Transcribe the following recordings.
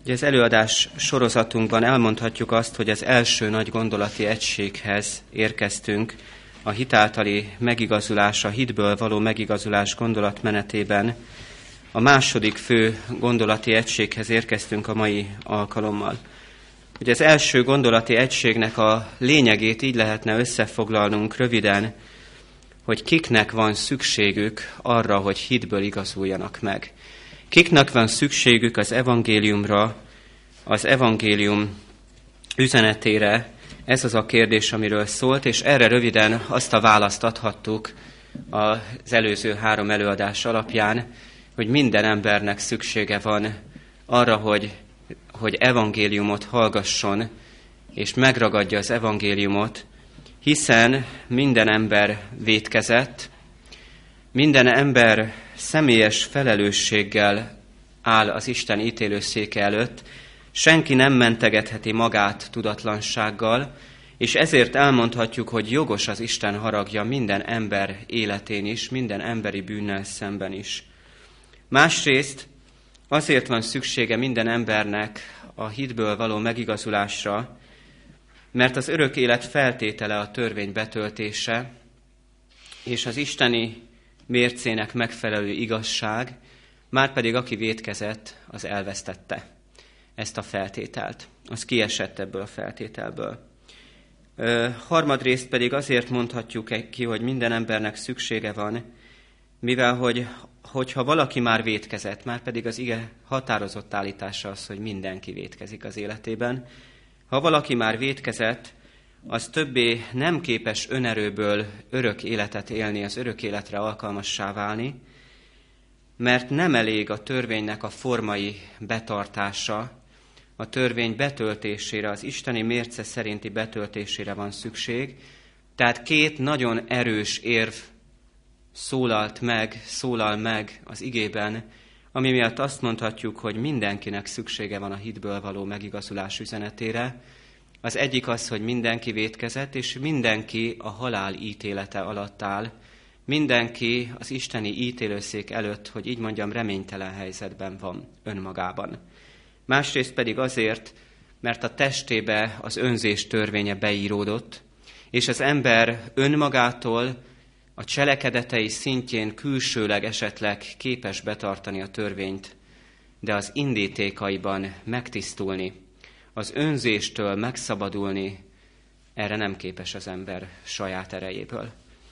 Ugye az előadás sorozatunkban elmondhatjuk azt, hogy az első nagy gondolati egységhez érkeztünk a hit általi megigazulás, a hitből való megigazulás gondolatmenetében. A második fő gondolati egységhez érkeztünk a mai alkalommal. Ugye az első gondolati egységnek a lényegét így lehetne összefoglalnunk röviden, hogy kiknek van szükségük arra, hogy hitből igazuljanak meg. Kiknek van szükségük az evangéliumra, az evangélium üzenetére, ez az a kérdés, amiről szólt, és erre röviden azt a választ adhattuk az előző 3 előadás alapján, hogy minden embernek szüksége van arra, hogy evangéliumot hallgasson, és megragadja az evangéliumot, hiszen minden ember vétkezett, minden ember személyes felelősséggel áll az Isten ítélőszéke előtt, senki nem mentegetheti magát tudatlansággal, és ezért elmondhatjuk, hogy jogos az Isten haragja minden ember életén is, minden emberi bűnnel szemben is. Másrészt azért van szüksége minden embernek a hitből való megigazulásra, mert az örök élet feltétele a törvény betöltése, és az isteni mércének megfelelő igazság, márpedig aki vétkezett, az elvesztette ezt a feltételt. Az kiesett ebből a feltételből. Harmadrészt pedig azért mondhatjuk ki, hogy minden embernek szüksége van, mivel hogyha valaki már vétkezett, márpedig az ige határozott állítása az, hogy mindenki vétkezik az életében. Ha valaki már vétkezett, az többé nem képes önerőből örök életet élni, az örök életre alkalmassá válni, mert nem elég a törvénynek a formai betartása, a törvény betöltésére, az isteni mérce szerinti betöltésére van szükség. Tehát 2 nagyon erős érv szólal meg az igében, ami miatt azt mondhatjuk, hogy mindenkinek szüksége van a hitből való megigazulás üzenetére. Az egyik az, hogy mindenki vétkezett, és mindenki a halál ítélete alatt áll. Mindenki az isteni ítélőszék előtt, hogy így mondjam, reménytelen helyzetben van önmagában. Másrészt pedig azért, mert a testébe az önzés törvénye beíródott, és az ember önmagától a cselekedetei szintjén külsőleg esetleg képes betartani a törvényt, de az indítékaiban megtisztulni, az önzéstől megszabadulni, erre nem képes az ember saját erejéből.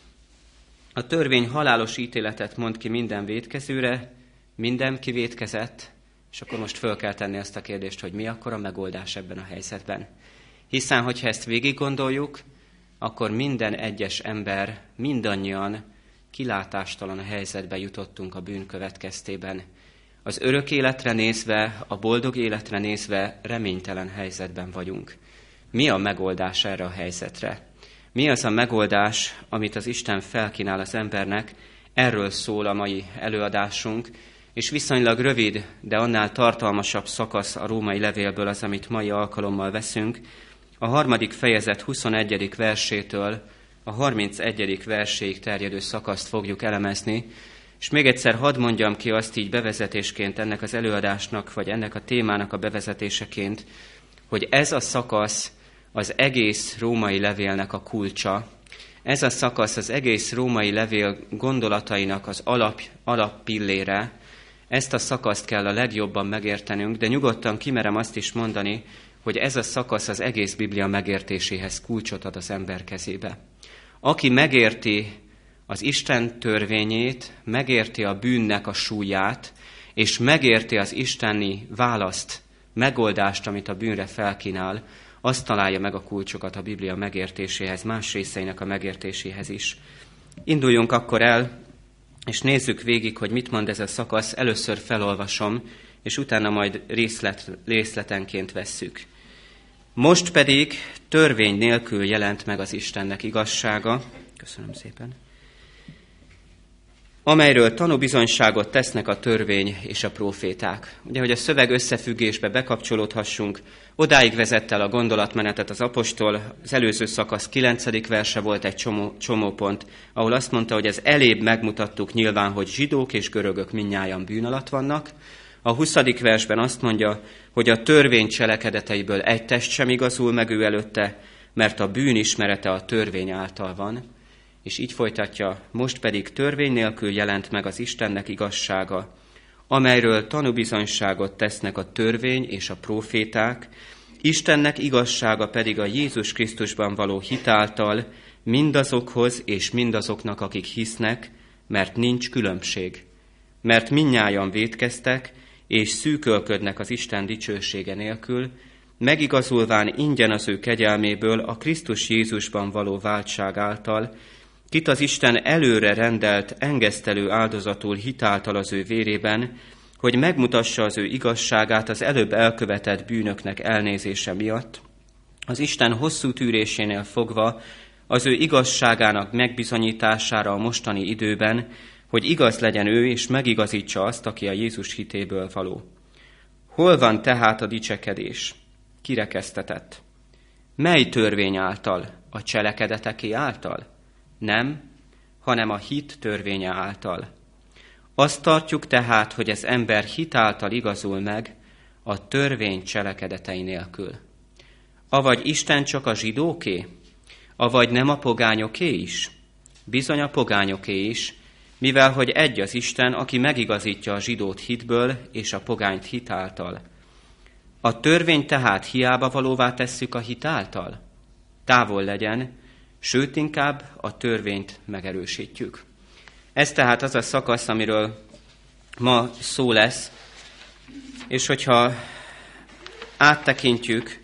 A törvény halálos ítéletet mond ki minden vétkezőre, mindenki vétkezett, és akkor most föl kell tenni azt a kérdést, hogy mi akkor a megoldás ebben a helyzetben. Hiszen, hogyha ezt végig gondoljuk, akkor minden egyes ember, mindannyian kilátástalan a helyzetbe jutottunk a bűn következtében. Az örök életre nézve, a boldog életre nézve reménytelen helyzetben vagyunk. Mi a megoldás erre a helyzetre? Mi az a megoldás, amit az Isten felkínál az embernek? Erről szól a mai előadásunk, és viszonylag rövid, de annál tartalmasabb szakasz a római levélből az, amit mai alkalommal veszünk. A 3. fejezet 21. versétől a 31. verséig terjedő szakaszt fogjuk elemezni, és még egyszer hadd mondjam ki azt így bevezetésként ennek az előadásnak, vagy ennek a témának a bevezetéseként, hogy ez a szakasz az egész római levélnek a kulcsa. Ez a szakasz az egész római levél gondolatainak az alappillére. Ezt a szakaszt kell a legjobban megértenünk, de nyugodtan kimerem azt is mondani, hogy ez a szakasz az egész Biblia megértéséhez kulcsot ad az ember kezébe. Aki megérti az Isten törvényét, megérti a bűnnek a súlyát, és megérti az isteni választ, megoldást, amit a bűnre felkínál, azt találja meg a kulcsokat a Biblia megértéséhez, más részeinek a megértéséhez is. Induljunk akkor el, és nézzük végig, hogy mit mond ez a szakasz. Először felolvasom, és utána majd részletenként vesszük. Most pedig törvény nélkül jelent meg az Istennek igazsága, köszönöm szépen, amelyről tanúbizonyságot tesznek a törvény és a próféták. Ugye, hogy a szöveg összefüggésbe bekapcsolódhassunk, odáig vezette el a gondolatmenetet az apostol, az előző szakasz 9. verse volt egy csomópont, ahol azt mondta, hogy ez elébb megmutattuk nyilván, hogy zsidók és görögök mindnyájan bűn alatt vannak. A 20. versben azt mondja, hogy a törvény cselekedeteiből egy test sem igazul meg ő előtte, mert a bűn ismerete a törvény által van. És így folytatja, most pedig törvény nélkül jelent meg az Istennek igazsága, amelyről tanúbizonyságot tesznek a törvény és a próféták, Istennek igazsága pedig a Jézus Krisztusban való hit által mindazokhoz és mindazoknak, akik hisznek, mert nincs különbség. Mert mindnyájan vétkeztek, és szűkölködnek az Isten dicsősége nélkül, megigazulván ingyen az ő kegyelméből a Krisztus Jézusban való váltság által, kit az Isten előre rendelt engesztelő áldozatul hitáltal az ő vérében, hogy megmutassa az ő igazságát az előbb elkövetett bűnöknek elnézése miatt, az Isten hosszú tűrésénél fogva az ő igazságának megbizonyítására a mostani időben, hogy igaz legyen ő, és megigazítsa azt, aki a Jézus hitéből való. Hol van tehát a dicsekedés? Kirekesztetett. Mely törvény által? A cselekedeteké által? Nem, hanem a hit törvénye által. Azt tartjuk tehát, hogy az ember hit által igazul meg a törvény cselekedetei nélkül. Avagy Isten csak a zsidóké? Avagy nem a pogányoké is? Bizony a pogányoké is, mivel hogy egy az Isten, aki megigazítja a zsidót hitből és a pogányt hit által. A törvény tehát hiába valóvá tesszük a hit által? Távol legyen, sőt inkább a törvényt megerősítjük. Ez tehát az a szakasz, amiről ma szó lesz, és hogyha áttekintjük,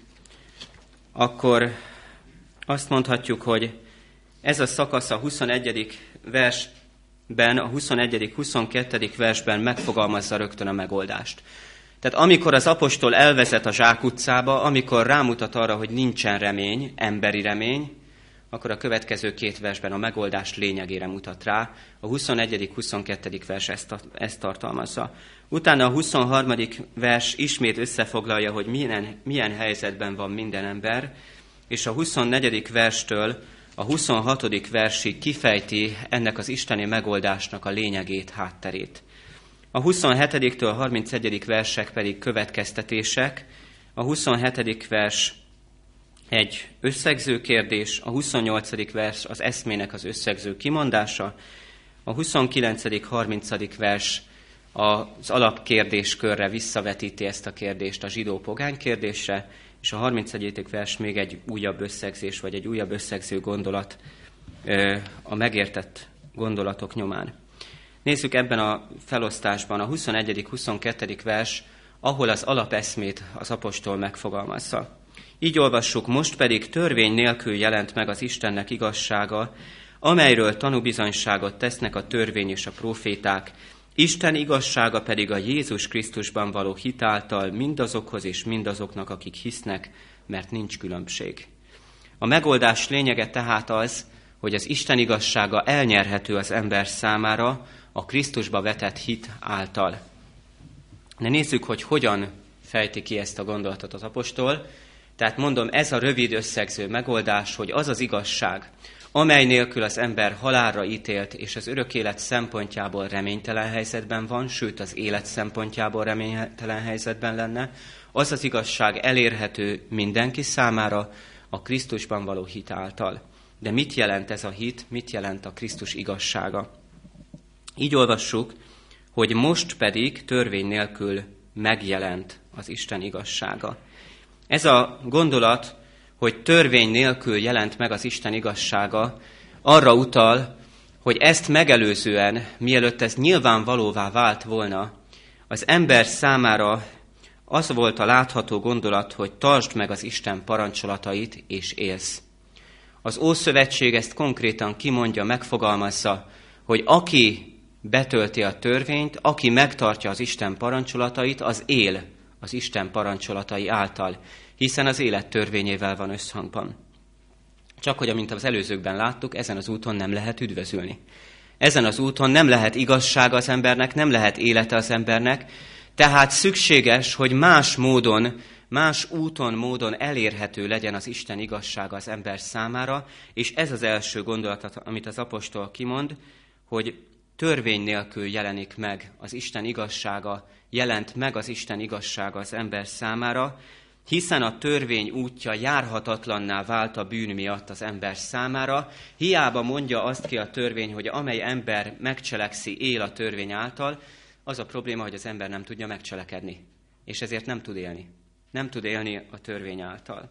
akkor azt mondhatjuk, hogy ez a szakasz a 21. versben, a 21.-22. versben megfogalmazza rögtön a megoldást. Tehát amikor az apostol elvezet a zsákutcába, amikor rámutat arra, hogy nincsen remény, emberi remény, akkor a következő 2 versben a megoldás lényegére mutat rá. A 21.-22. vers ezt tartalmazza. Utána a 23. vers ismét összefoglalja, hogy milyen helyzetben van minden ember, és a 24. verstől a 26. versig kifejti ennek az isteni megoldásnak a lényegét, hátterét. A 27-től a 31. versek pedig következtetések, a 27. vers egy összegző kérdés, a 28. vers az eszmének az összegző kimondása, a 29.-30. vers az alapkérdéskörre visszavetíti ezt a kérdést a zsidó-pogány kérdésre, és a 31. vers még egy újabb összegzés, vagy egy újabb összegző gondolat a megértett gondolatok nyomán. Nézzük ebben a felosztásban a 21.-22. vers, ahol az alapeszmét az apostol megfogalmazza. Így olvassuk, most pedig törvény nélkül jelent meg az Istennek igazsága, amelyről tanúbizonyságot tesznek a törvény és a próféták, Isten igazsága pedig a Jézus Krisztusban való hit által mindazokhoz és mindazoknak, akik hisznek, mert nincs különbség. A megoldás lényege tehát az, hogy az Isten igazsága elnyerhető az ember számára a Krisztusba vetett hit által. De nézzük, hogy hogyan fejti ki ezt a gondolatot az apostol. Tehát mondom, ez a rövid összegző megoldás, hogy az az igazság, amely nélkül az ember halálra ítélt, és az örök élet szempontjából reménytelen helyzetben van, sőt az élet szempontjából reménytelen helyzetben lenne, az az igazság elérhető mindenki számára a Krisztusban való hit által. De mit jelent ez a hit, mit jelent a Krisztus igazsága? Így olvassuk, hogy most pedig törvény nélkül megjelent az Isten igazsága. Ez a gondolat, hogy törvény nélkül jelent meg az Isten igazsága, arra utal, hogy ezt megelőzően, mielőtt ez nyilvánvalóvá vált volna, az ember számára az volt a látható gondolat, hogy tartsd meg az Isten parancsolatait, és élsz. Az Ószövetség ezt konkrétan kimondja, megfogalmazza, hogy aki betölti a törvényt, aki megtartja az Isten parancsolatait, az él az Isten parancsolatai által, hiszen az élet törvényével van összhangban. Csak hogy, amint az előzőkben láttuk, ezen az úton nem lehet üdvözülni. Ezen az úton nem lehet igazsága az embernek, nem lehet élete az embernek, tehát szükséges, hogy más úton, módon elérhető legyen az Isten igazsága az ember számára, és ez az első gondolat, amit az apostol kimond, hogy törvény nélkül jelenik meg az Isten igazsága, jelent meg az Isten igazsága az ember számára, hiszen a törvény útja járhatatlanná vált a bűn miatt az ember számára. Hiába mondja azt ki a törvény, hogy amely ember megcselekszi, él a törvény által, az a probléma, hogy az ember nem tudja megcselekedni, és ezért nem tud élni. Nem tud élni a törvény által.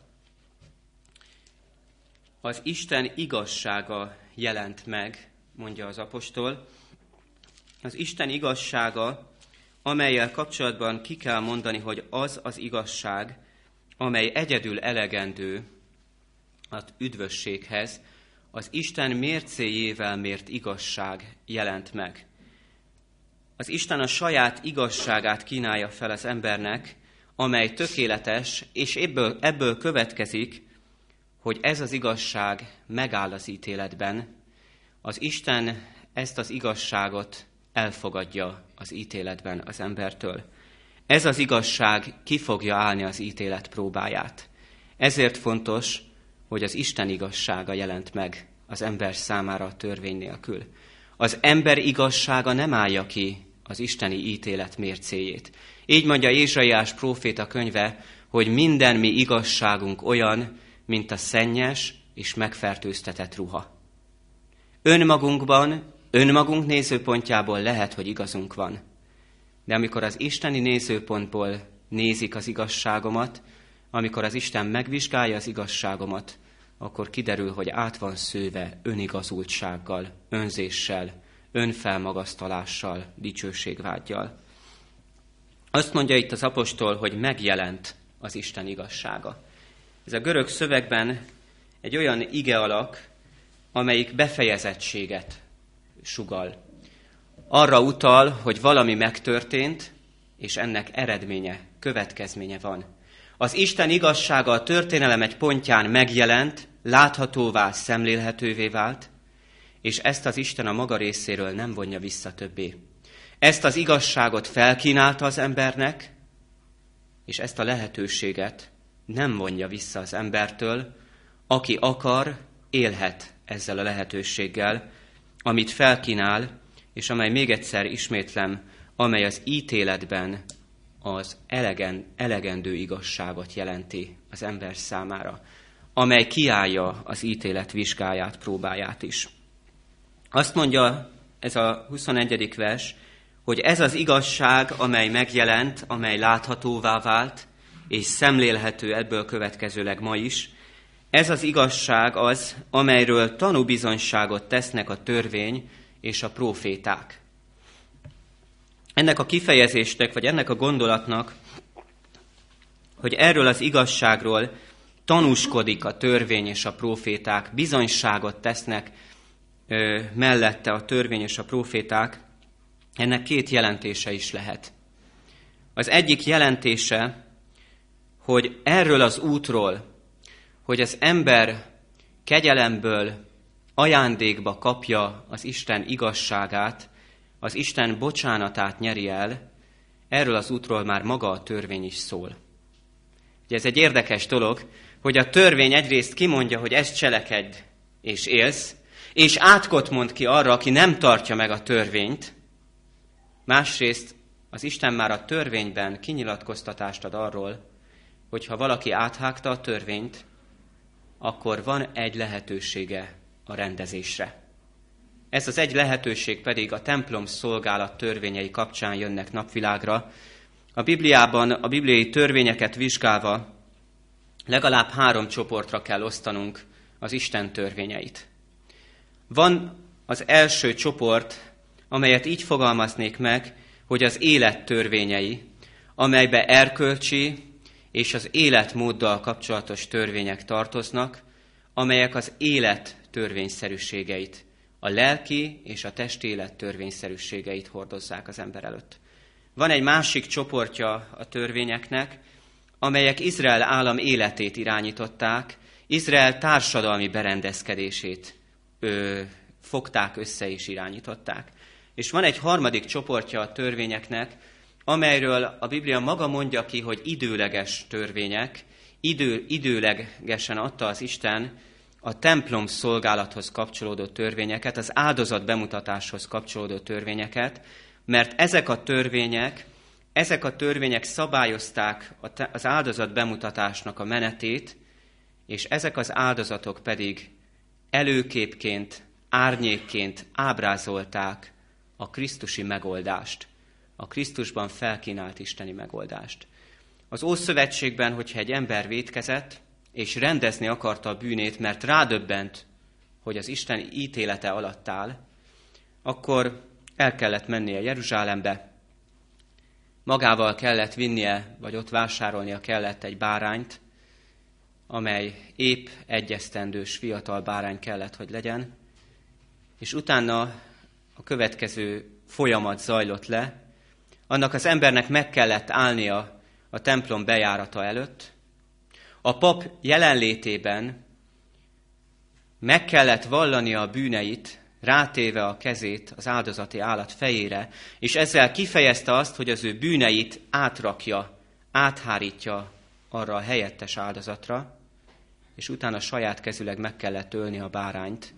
Az Isten igazsága jelent meg, mondja az apostol. Az Isten igazsága, amellyel kapcsolatban ki kell mondani, hogy az az igazság, amely egyedül elegendő az üdvösséghez, az Isten mércéjével mért igazság jelent meg. Az Isten a saját igazságát kínálja fel az embernek, amely tökéletes, és ebből következik, hogy ez az igazság megáll az ítéletben. Az Isten ezt az igazságot elfogadja az ítéletben az embertől. Ez az igazság ki fogja állni az ítélet próbáját. Ezért fontos, hogy az Isten igazsága jelent meg az ember számára a törvény nélkül. Az ember igazsága nem állja ki az isteni ítélet mércéjét. Így mondja Ézsaiás próféta könyve, hogy minden mi igazságunk olyan, mint a szennyes és megfertőztetett ruha. Önmagunk nézőpontjából lehet, hogy igazunk van. De amikor az isteni nézőpontból nézik az igazságomat, amikor az Isten megvizsgálja az igazságomat, akkor kiderül, hogy át van szőve önigazultsággal, önzéssel, önfelmagasztalással, dicsőségvággyal. Azt mondja itt az apostol, hogy megjelent az Isten igazsága. Ez a görög szövegben egy olyan ige alak, amelyik befejezettséget sugall. Arra utal, hogy valami megtörtént, és ennek eredménye, következménye van. Az Isten igazsága a történelem egy pontján megjelent, láthatóvá, szemlélhetővé vált, és ezt az Isten a maga részéről nem vonja vissza többé. Ezt az igazságot felkínálta az embernek, és ezt a lehetőséget nem vonja vissza az embertől. Aki akar, élhet ezzel a lehetőséggel, amit felkínál, és amely, még egyszer ismétlem, amely az ítéletben az elegendő igazságot jelenti az ember számára, amely kiállja az ítélet vizsgáját, próbáját is. Azt mondja ez a 21. vers, hogy ez az igazság, amely megjelent, amely láthatóvá vált, és szemlélhető ebből következőleg ma is, ez az igazság az, amelyről tanúbizonyságot tesznek a törvény és a próféták. Ennek a kifejezésnek, vagy ennek a gondolatnak, hogy erről az igazságról tanúskodik a törvény és a próféták, bizonyságot tesznek mellette a törvény és a próféták, ennek két jelentése is lehet. Az egyik jelentése, hogy erről az útról, hogy az ember kegyelemből ajándékba kapja az Isten igazságát, az Isten bocsánatát nyeri el, erről az útról már maga a törvény is szól. Ugye ez egy érdekes dolog, hogy a törvény egyrészt kimondja, hogy ezt cselekedj és élsz, és átkot mond ki arra, aki nem tartja meg a törvényt. Másrészt az Isten már a törvényben kinyilatkoztatást ad arról, hogy ha valaki áthágta a törvényt, akkor van egy lehetősége a rendezésre. Ez az egy lehetőség pedig a templom szolgálat törvényei kapcsán jönnek napvilágra. A Bibliában a bibliai törvényeket vizsgálva legalább 3 csoportra kell osztanunk az Isten törvényeit. Van az első csoport, amelyet így fogalmaznék meg, hogy az élet törvényei, amelybe erkölcsi és az életmóddal kapcsolatos törvények tartoznak, amelyek az élet törvényszerűségeit, a lelki és a testi élet törvényszerűségeit hordozzák az ember előtt. Van egy másik csoportja a törvényeknek, amelyek Izrael állam életét irányították, Izrael társadalmi berendezkedését fogták össze és irányították. És van egy harmadik csoportja a törvényeknek, amelyről a Biblia maga mondja ki, hogy időleges törvények, időlegesen adta az Isten, a templom szolgálathoz kapcsolódó törvényeket, az áldozat bemutatáshoz kapcsolódó törvényeket, mert ezek a törvények szabályozták az áldozat bemutatásnak a menetét, és ezek az áldozatok pedig előképként, árnyékként ábrázolták a krisztusi megoldást, a Krisztusban felkínált isteni megoldást. Az Ószövetségben, hogyha egy ember vétkezett, és rendezni akarta a bűnét, mert rádöbbent, hogy az Isten ítélete alatt áll, akkor el kellett mennie Jeruzsálembe, magával kellett vinnie, vagy ott vásárolnia kellett egy bárányt, amely épp egy esztendős fiatal bárány kellett, hogy legyen, és utána a következő folyamat zajlott le. Annak az embernek meg kellett állnia a templom bejárata előtt, a pap jelenlétében meg kellett vallania a bűneit, rátéve a kezét az áldozati állat fejére, és ezzel kifejezte azt, hogy az ő bűneit átrakja, áthárítja arra a helyettes áldozatra, és utána saját kezüleg meg kellett ölni a bárányt,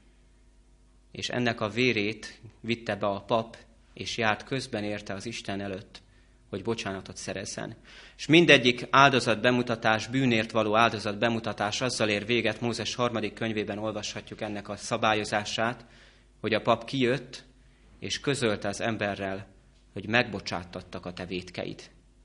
és ennek a vérét vitte be a pap, és járt közben érte az Isten előtt, hogy bocsánatot szerezzen. És mindegyik áldozat bemutatás, bűnért való áldozat bemutatás azzal ér véget, Mózes 3. könyvében olvashatjuk ennek a szabályozását, hogy a pap kijött, és közölte az emberrel, hogy megbocsáttattak a te vétkeid.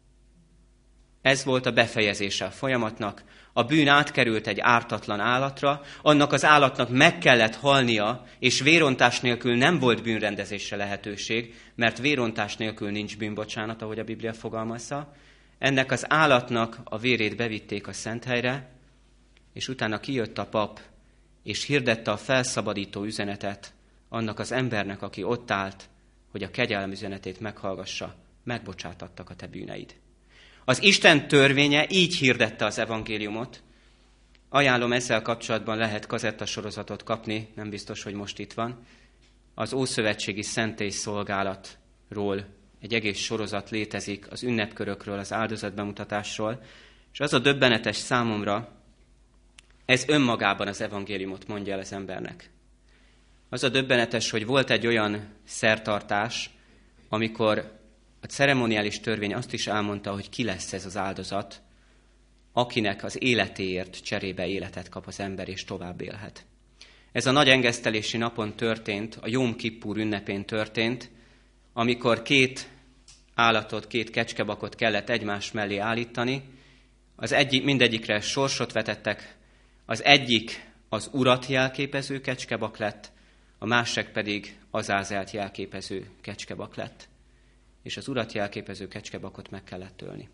Ez volt a befejezése a folyamatnak. A bűn átkerült egy ártatlan állatra, annak az állatnak meg kellett halnia, és vérontás nélkül nem volt bűnrendezésre lehetőség, mert vérontás nélkül nincs bűnbocsánat, ahogy a Biblia fogalmazza. Ennek az állatnak a vérét bevitték a szenthelyre, és utána kijött a pap, és hirdette a felszabadító üzenetet annak az embernek, aki ott állt, hogy a kegyelem üzenetét meghallgassa. Megbocsátattak a te bűneid. Az Isten törvénye így hirdette az evangéliumot. Ajánlom, ezzel kapcsolatban lehet kazettasorozatot kapni, nem biztos, hogy most itt van. Az Ószövetségi Szentélyszolgálatról egy egész sorozat létezik, az ünnepkörökről, az áldozatbemutatásról, és az a döbbenetes számomra, ez önmagában az evangéliumot mondja el az embernek. Az a döbbenetes, hogy volt egy olyan szertartás, amikor a ceremoniális törvény azt is elmondta, hogy ki lesz ez az áldozat, akinek az életéért cserébe életet kap az ember, és tovább élhet. Ez a nagy engesztelési napon történt, a Jóm Kippur ünnepén történt, amikor két kecskebakot kellett egymás mellé állítani, mindegyikre sorsot vetettek, az egyik az Urat jelképező kecskebak lett, a másik pedig Azázelt jelképező kecskebak lett. És az Urat jelképező kecskebakot meg kellett ölni.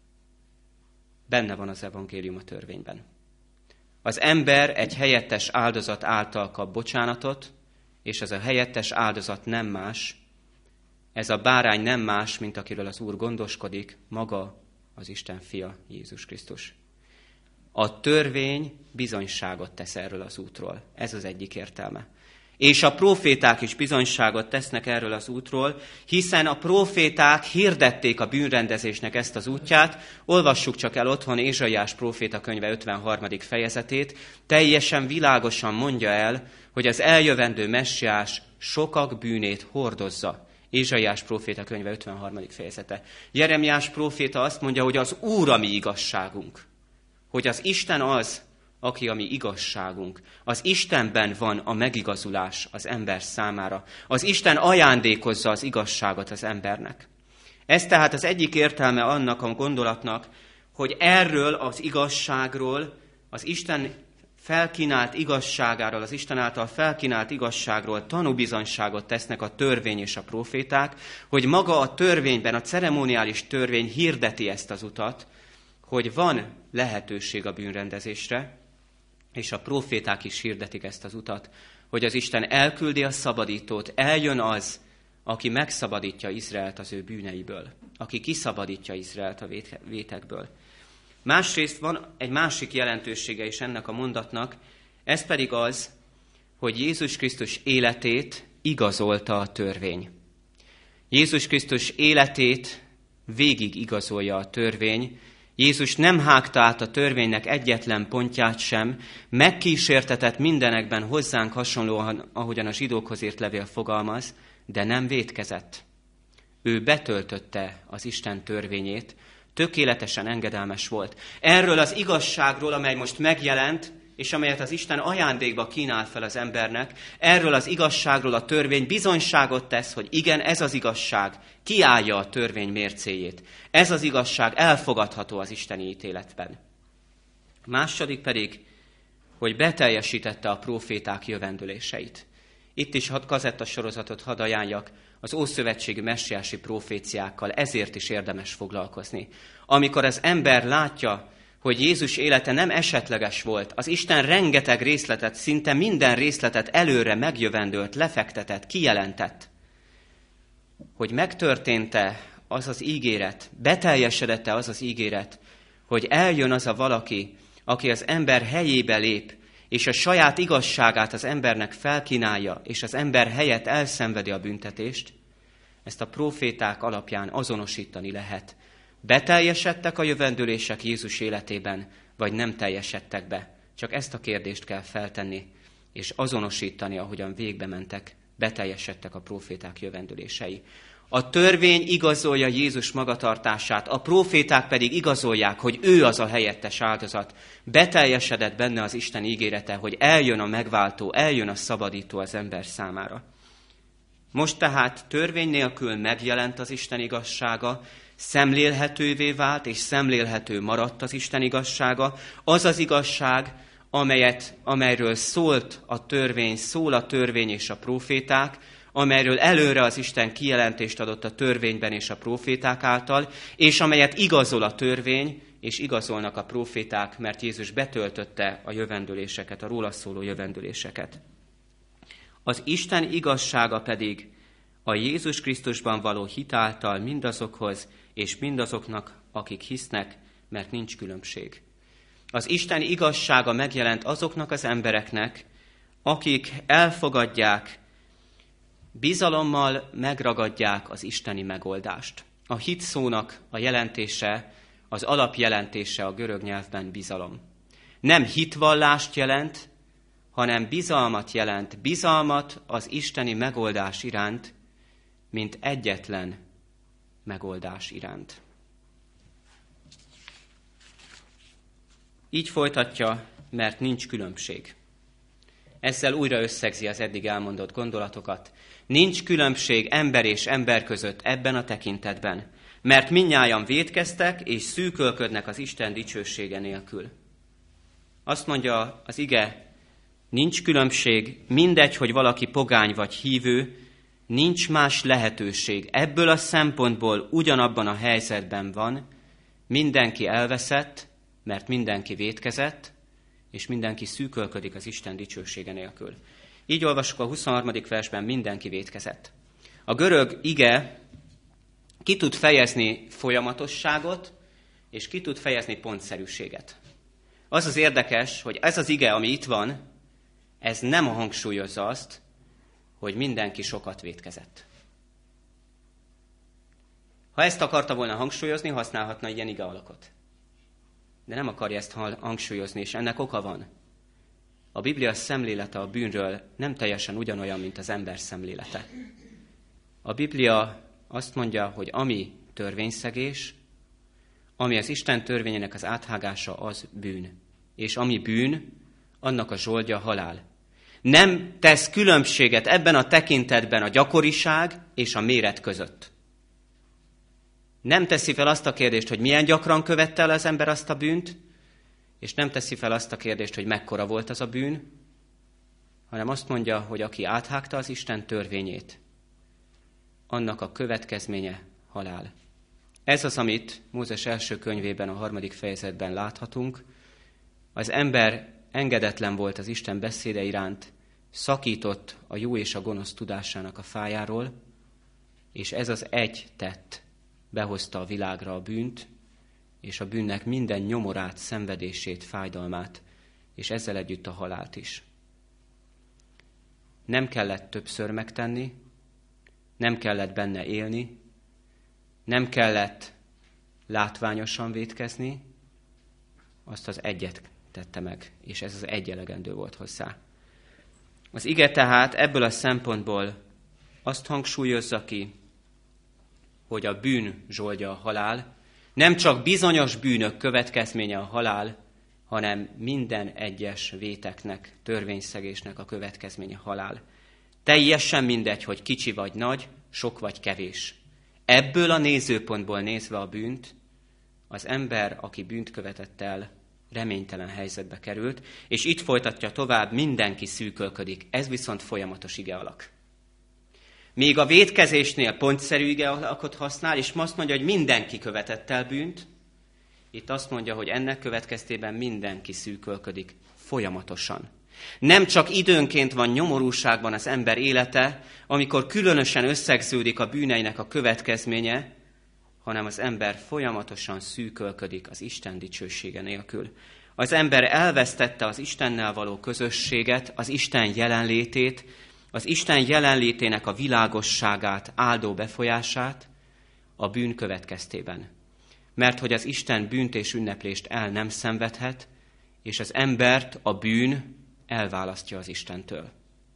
Benne van az evangélium a törvényben. Az ember egy helyettes áldozat által kap bocsánatot, és ez a helyettes áldozat nem más, ez a bárány nem más, mint akiről az Úr gondoskodik, maga az Isten fia, Jézus Krisztus. A törvény bizonyságot tesz erről az útról. Ez az egyik értelme. És a próféták is bizonyságot tesznek erről az útról, hiszen a próféták hirdették a bűnrendezésnek ezt az útját. Olvassuk csak el otthon Ézsaiás próféta könyve 53. fejezetét. Teljesen világosan mondja el, hogy az eljövendő messiás sokak bűnét hordozza. Ézsaiás próféta könyve 53. fejezete. Jeremiás próféta azt mondja, hogy az Úr a mi igazságunk. Hogy az Isten az, aki a mi igazságunk. Az Istenben van a megigazulás az ember számára. Az Isten ajándékozza az igazságot az embernek. Ez tehát az egyik értelme annak a gondolatnak, hogy erről az igazságról, az Isten felkínált igazságáról, az Isten által felkínált igazságról tanúbizonyságot tesznek a törvény és a próféták, hogy maga a törvényben, a ceremoniális törvény hirdeti ezt az utat, hogy van lehetőség a bűnrendezésre, és a próféták is hirdetik ezt az utat, hogy az Isten elküldi a szabadítót, eljön az, aki megszabadítja Izraelt az ő bűneiből, aki kiszabadítja Izraelt a vétekből. Másrészt van egy másik jelentősége is ennek a mondatnak, ez pedig az, hogy Jézus Krisztus életét igazolta a törvény. Jézus Krisztus életét végig igazolja a törvény. Jézus nem hágta át a törvénynek egyetlen pontját sem, megkísértetett mindenekben hozzánk hasonlóan, ahogyan a zsidókhoz írt levél fogalmaz, de nem vétkezett. Ő betöltötte az Isten törvényét, tökéletesen engedelmes volt. Erről az igazságról, amely most megjelent, és amelyet az Isten ajándékba kínál fel az embernek, erről az igazságról a törvény bizonyságot tesz, hogy igen, ez az igazság kiállja a törvény mércéjét. Ez az igazság elfogadható az isteni ítéletben. A második pedig, hogy beteljesítette a próféták jövendőléseit. Itt is kazettasorozatot hadd ajánljak az ószövetségi messiási proféciákkal, ezért is érdemes foglalkozni. Amikor az ember látja, hogy Jézus élete nem esetleges volt, az Isten rengeteg részletet, szinte minden részletet előre megjövendölt, lefektetett, kijelentett, hogy megtörtént-e az az ígéret, beteljesedett-e az az ígéret, hogy eljön az a valaki, aki az ember helyébe lép, és a saját igazságát az embernek felkínálja, és az ember helyett elszenvedi a büntetést, ezt a próféták alapján azonosítani lehet. Beteljesedtek a jövendőlések Jézus életében, vagy nem teljesedtek be? Csak ezt a kérdést kell feltenni, és azonosítani, ahogyan végbe mentek, beteljesedtek a próféták jövendőlései. A törvény igazolja Jézus magatartását, a próféták pedig igazolják, hogy ő az a helyettes áldozat. Beteljesedett benne az Isten ígérete, hogy eljön a megváltó, eljön a szabadító az ember számára. Most tehát törvény nélkül megjelent az Isten igazsága, szemlélhetővé vált, és szemlélhető maradt az Isten igazsága. Az az igazság, amelyről szólt a törvény, szól a törvény és a próféták, amelyről előre az Isten kijelentést adott a törvényben és a próféták által, és amelyet igazol a törvény, és igazolnak a próféták, mert Jézus betöltötte a jövendőléseket, a róla szóló jövendőléseket. Az Isten igazsága pedig a Jézus Krisztusban való hit által mindazokhoz és mindazoknak, akik hisznek, mert nincs különbség. Az Isten igazsága megjelent azoknak az embereknek, akik elfogadják, bizalommal megragadják az isteni megoldást. A hit szónak a jelentése, az alapjelentése a görög nyelvben bizalom. Nem hitvallást jelent, hanem bizalmat jelent. Bizalmat az isteni megoldás iránt, mint egyetlen megoldás iránt. Így folytatja, mert nincs különbség. Ezzel újra összegzi az eddig elmondott gondolatokat. Nincs különbség ember és ember között ebben a tekintetben, mert mindnyájan vétkeztek és szűkölködnek az Isten dicsősége nélkül. Azt mondja az ige, nincs különbség, mindegy, hogy valaki pogány vagy hívő, nincs más lehetőség. Ebből a szempontból ugyanabban a helyzetben van, mindenki elveszett, mert mindenki vétkezett, és mindenki szűkölködik az Isten dicsősége nélkül. Így olvassuk a 23. versben, mindenki vétkezett. A görög ige ki tud fejezni folyamatosságot, és ki tud fejezni pontszerűséget. Az az érdekes, hogy ez az ige, ami itt van, ez nem hangsúlyozza azt, hogy mindenki sokat vétkezett. Ha ezt akarta volna hangsúlyozni, használhatna ilyen ige alakot. De nem akarja ezt hangsúlyozni, és ennek oka van. A Biblia szemlélete a bűnről nem teljesen ugyanolyan, mint az ember szemlélete. A Biblia azt mondja, hogy ami törvényszegés, ami az Isten törvényének az áthágása, az bűn. És ami bűn, annak a zsoldja halál. Nem tesz különbséget ebben a tekintetben a gyakoriság és a méret között. Nem teszi fel azt a kérdést, hogy milyen gyakran követte el az ember azt a bűnt, és nem teszi fel azt a kérdést, hogy mekkora volt az a bűn, hanem azt mondja, hogy aki áthágta az Isten törvényét, annak a következménye halál. Ez az, amit Mózes első könyvében, a 3. fejezetben láthatunk. Az ember engedetlen volt az Isten beszéde iránt, szakított a jó és a gonosz tudásának a fájáról, és ez az egy tett behozta a világra a bűnt, és a bűnnek minden nyomorát, szenvedését, fájdalmát, és ezzel együtt a halált is. Nem kellett többször megtenni, nem kellett benne élni, nem kellett látványosan vétkezni, azt az egyet tette meg, és ez az egy elegendő volt hozzá. Az ige tehát ebből a szempontból azt hangsúlyozza ki, hogy a bűn zsoldja a halál, nem csak bizonyos bűnök következménye a halál, hanem minden egyes véteknek, törvényszegésnek a következménye a halál. Teljesen mindegy, hogy kicsi vagy nagy, sok vagy kevés. Ebből a nézőpontból nézve a bűnt, az ember, aki bűnt követett el, reménytelen helyzetbe került, és itt folytatja tovább, mindenki szűkölködik. Ez viszont folyamatos igealak. Még a vétkezésnél pontszerű igealakot használ, és azt mondja, hogy mindenki követett el bűnt. Itt azt mondja, hogy ennek következtében mindenki szűkölködik folyamatosan. Nem csak időnként van nyomorúságban az ember élete, amikor különösen összegződik a bűneinek a következménye, hanem az ember folyamatosan szűkölködik az Isten dicsősége nélkül. Az ember elvesztette az Istennel való közösséget, az Isten jelenlétét, az Isten jelenlétének a világosságát, áldó befolyását a bűn következtében. Mert hogy az Isten bűnt és ünneplést el nem szenvedhet, és az embert a bűn elválasztja az Istentől.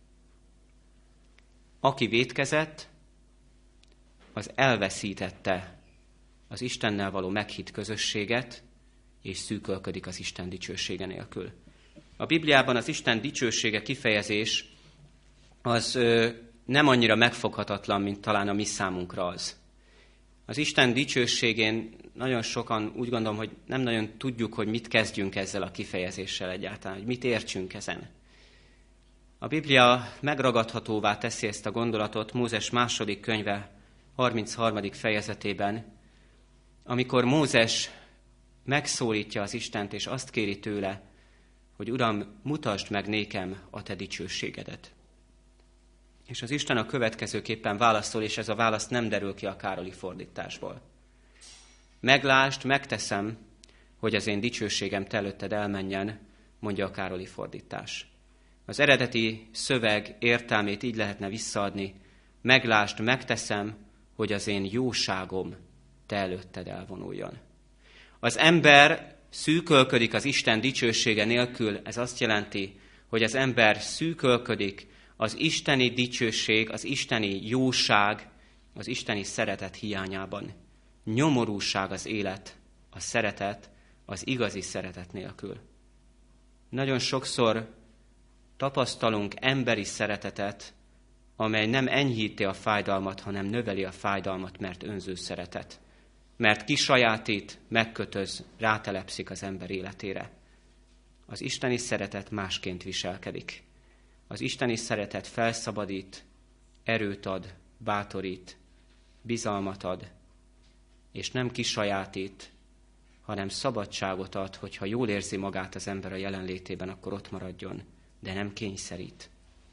Aki vétkezett, az elveszítette az Istennel való meghitt közösséget, és szűkölködik az Isten dicsősége nélkül. A Bibliában az Isten dicsősége kifejezés az nem annyira megfoghatatlan, mint talán a mi számunkra az. Az Isten dicsőségén nagyon sokan úgy gondolom, hogy nem nagyon tudjuk, hogy mit kezdjünk ezzel a kifejezéssel egyáltalán, hogy mit értsünk ezen. A Biblia megragadhatóvá teszi ezt a gondolatot Mózes második könyve 33. fejezetében, amikor Mózes megszólítja az Istent, és azt kéri tőle, hogy Uram, mutasd meg nékem a te dicsőségedet. És az Isten a következőképpen válaszol, és ez a válasz nem derül ki a Károli fordításból. Meglásd, megteszem, hogy az én dicsőségem te előtted elmenjen, mondja a Károli fordítás. Az eredeti szöveg értelmét így lehetne visszaadni. Meglásd, megteszem, hogy az én jóságom te előtted elvonuljon. Az ember szűkölködik az Isten dicsősége nélkül, ez azt jelenti, hogy az ember szűkölködik az isteni dicsőség, az isteni jóság, az isteni szeretet hiányában. Nyomorúság az élet, a szeretet, az igazi szeretet nélkül. Nagyon sokszor tapasztalunk emberi szeretetet, amely nem enyhíti a fájdalmat, hanem növeli a fájdalmat, mert önző szeretet. Mert kisajátít, megkötöz, rátelepszik az ember életére. Az isteni szeretet másként viselkedik. Az isteni szeretet felszabadít, erőt ad, bátorít, bizalmat ad, és nem kisajátít, hanem szabadságot ad, hogyha jól érzi magát az ember a jelenlétében, akkor ott maradjon, de nem kényszerít.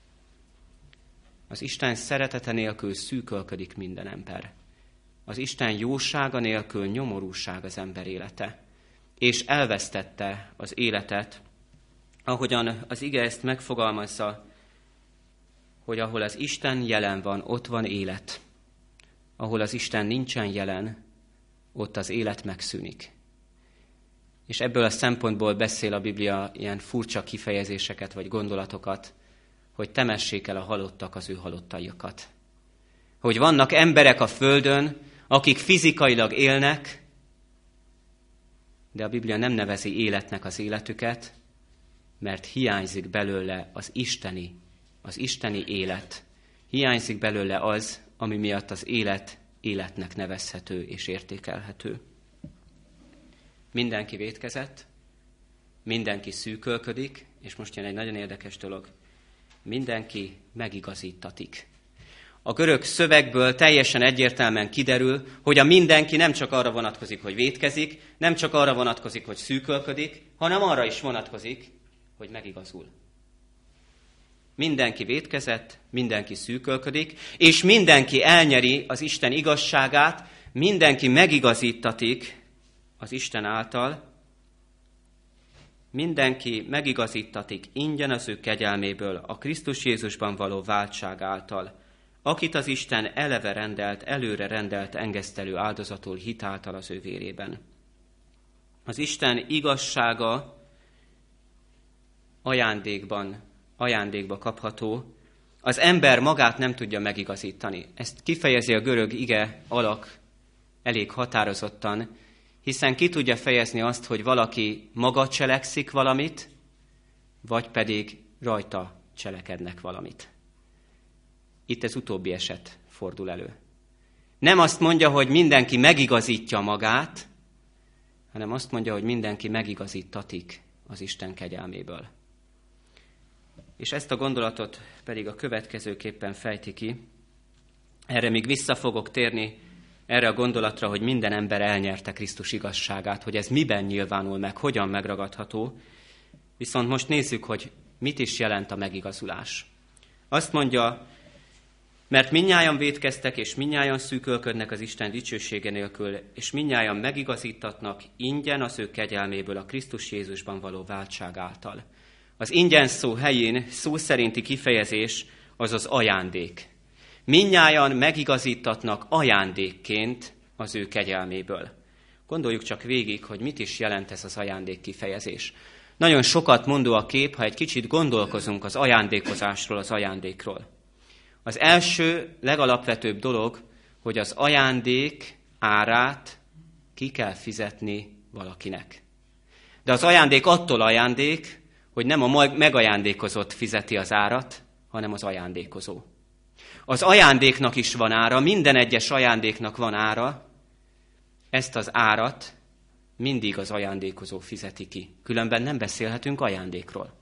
Az Isten szeretete nélkül szűkölködik minden ember. Az Isten jósága nélkül nyomorúság az ember élete. És elvesztette az életet, ahogyan az ige ezt megfogalmazza, hogy ahol az Isten jelen van, ott van élet. Ahol az Isten nincsen jelen, ott az élet megszűnik. És ebből a szempontból beszél a Biblia ilyen furcsa kifejezéseket vagy gondolatokat, hogy temessék el a halottak az ő halottaikat. Hogy vannak emberek a földön, akik fizikailag élnek, de a Biblia nem nevezi életnek az életüket, mert hiányzik belőle az isteni élet. Hiányzik belőle az, ami miatt az élet életnek nevezhető és értékelhető. Mindenki vétkezett, mindenki szűkölködik, és most jön egy nagyon érdekes dolog. Mindenki megigazítatik. A görög szövegből teljesen egyértelműen kiderül, hogy a mindenki nem csak arra vonatkozik, hogy vétkezik, nem csak arra vonatkozik, hogy szűkölködik, hanem arra is vonatkozik, hogy megigazul. Mindenki vétkezett, mindenki szűkölködik, és mindenki elnyeri az Isten igazságát, mindenki megigazítatik az Isten által, mindenki megigazítatik ingyen az ő kegyelméből a Krisztus Jézusban való váltság által, akit az Isten eleve rendelt, előre rendelt engesztelő áldozatul hitáltal az ő vérében. Az Isten igazsága ajándékba kapható, az ember magát nem tudja megigazítani. Ezt kifejezi a görög ige alak elég határozottan, hiszen ki tudja fejezni azt, hogy valaki maga cselekszik valamit, vagy pedig rajta cselekednek valamit. Itt ez utóbbi eset fordul elő. Nem azt mondja, hogy mindenki megigazítja magát, hanem azt mondja, hogy mindenki megigazítatik az Isten kegyelméből. És ezt a gondolatot pedig a következőképpen fejti ki. Erre még vissza fogok térni, erre a gondolatra, hogy minden ember elnyerte Krisztus igazságát, hogy ez miben nyilvánul meg, hogyan megragadható. Viszont most nézzük, hogy mit is jelent a megigazulás. Azt mondja, mert mindnyájan vétkeztek, és mindnyájan szűkölködnek az Isten dicsősége nélkül, és mindnyájan megigazítatnak ingyen az ő kegyelméből a Krisztus Jézusban való váltság által. Az ingyen szó helyén szó szerinti kifejezés az az ajándék. Mindnyájan megigazítatnak ajándékként az ő kegyelméből. Gondoljuk csak végig, hogy mit is jelent ez az ajándék kifejezés. Nagyon sokat mondó a kép, ha egy kicsit gondolkozunk az ajándékozásról, az ajándékról. Az első, legalapvetőbb dolog, hogy az ajándék árát ki kell fizetni valakinek. De az ajándék attól ajándék, hogy nem a megajándékozott fizeti az árat, hanem az ajándékozó. Az ajándéknak is van ára, minden egyes ajándéknak van ára, ezt az árat mindig az ajándékozó fizeti ki. Különben nem beszélhetünk ajándékról.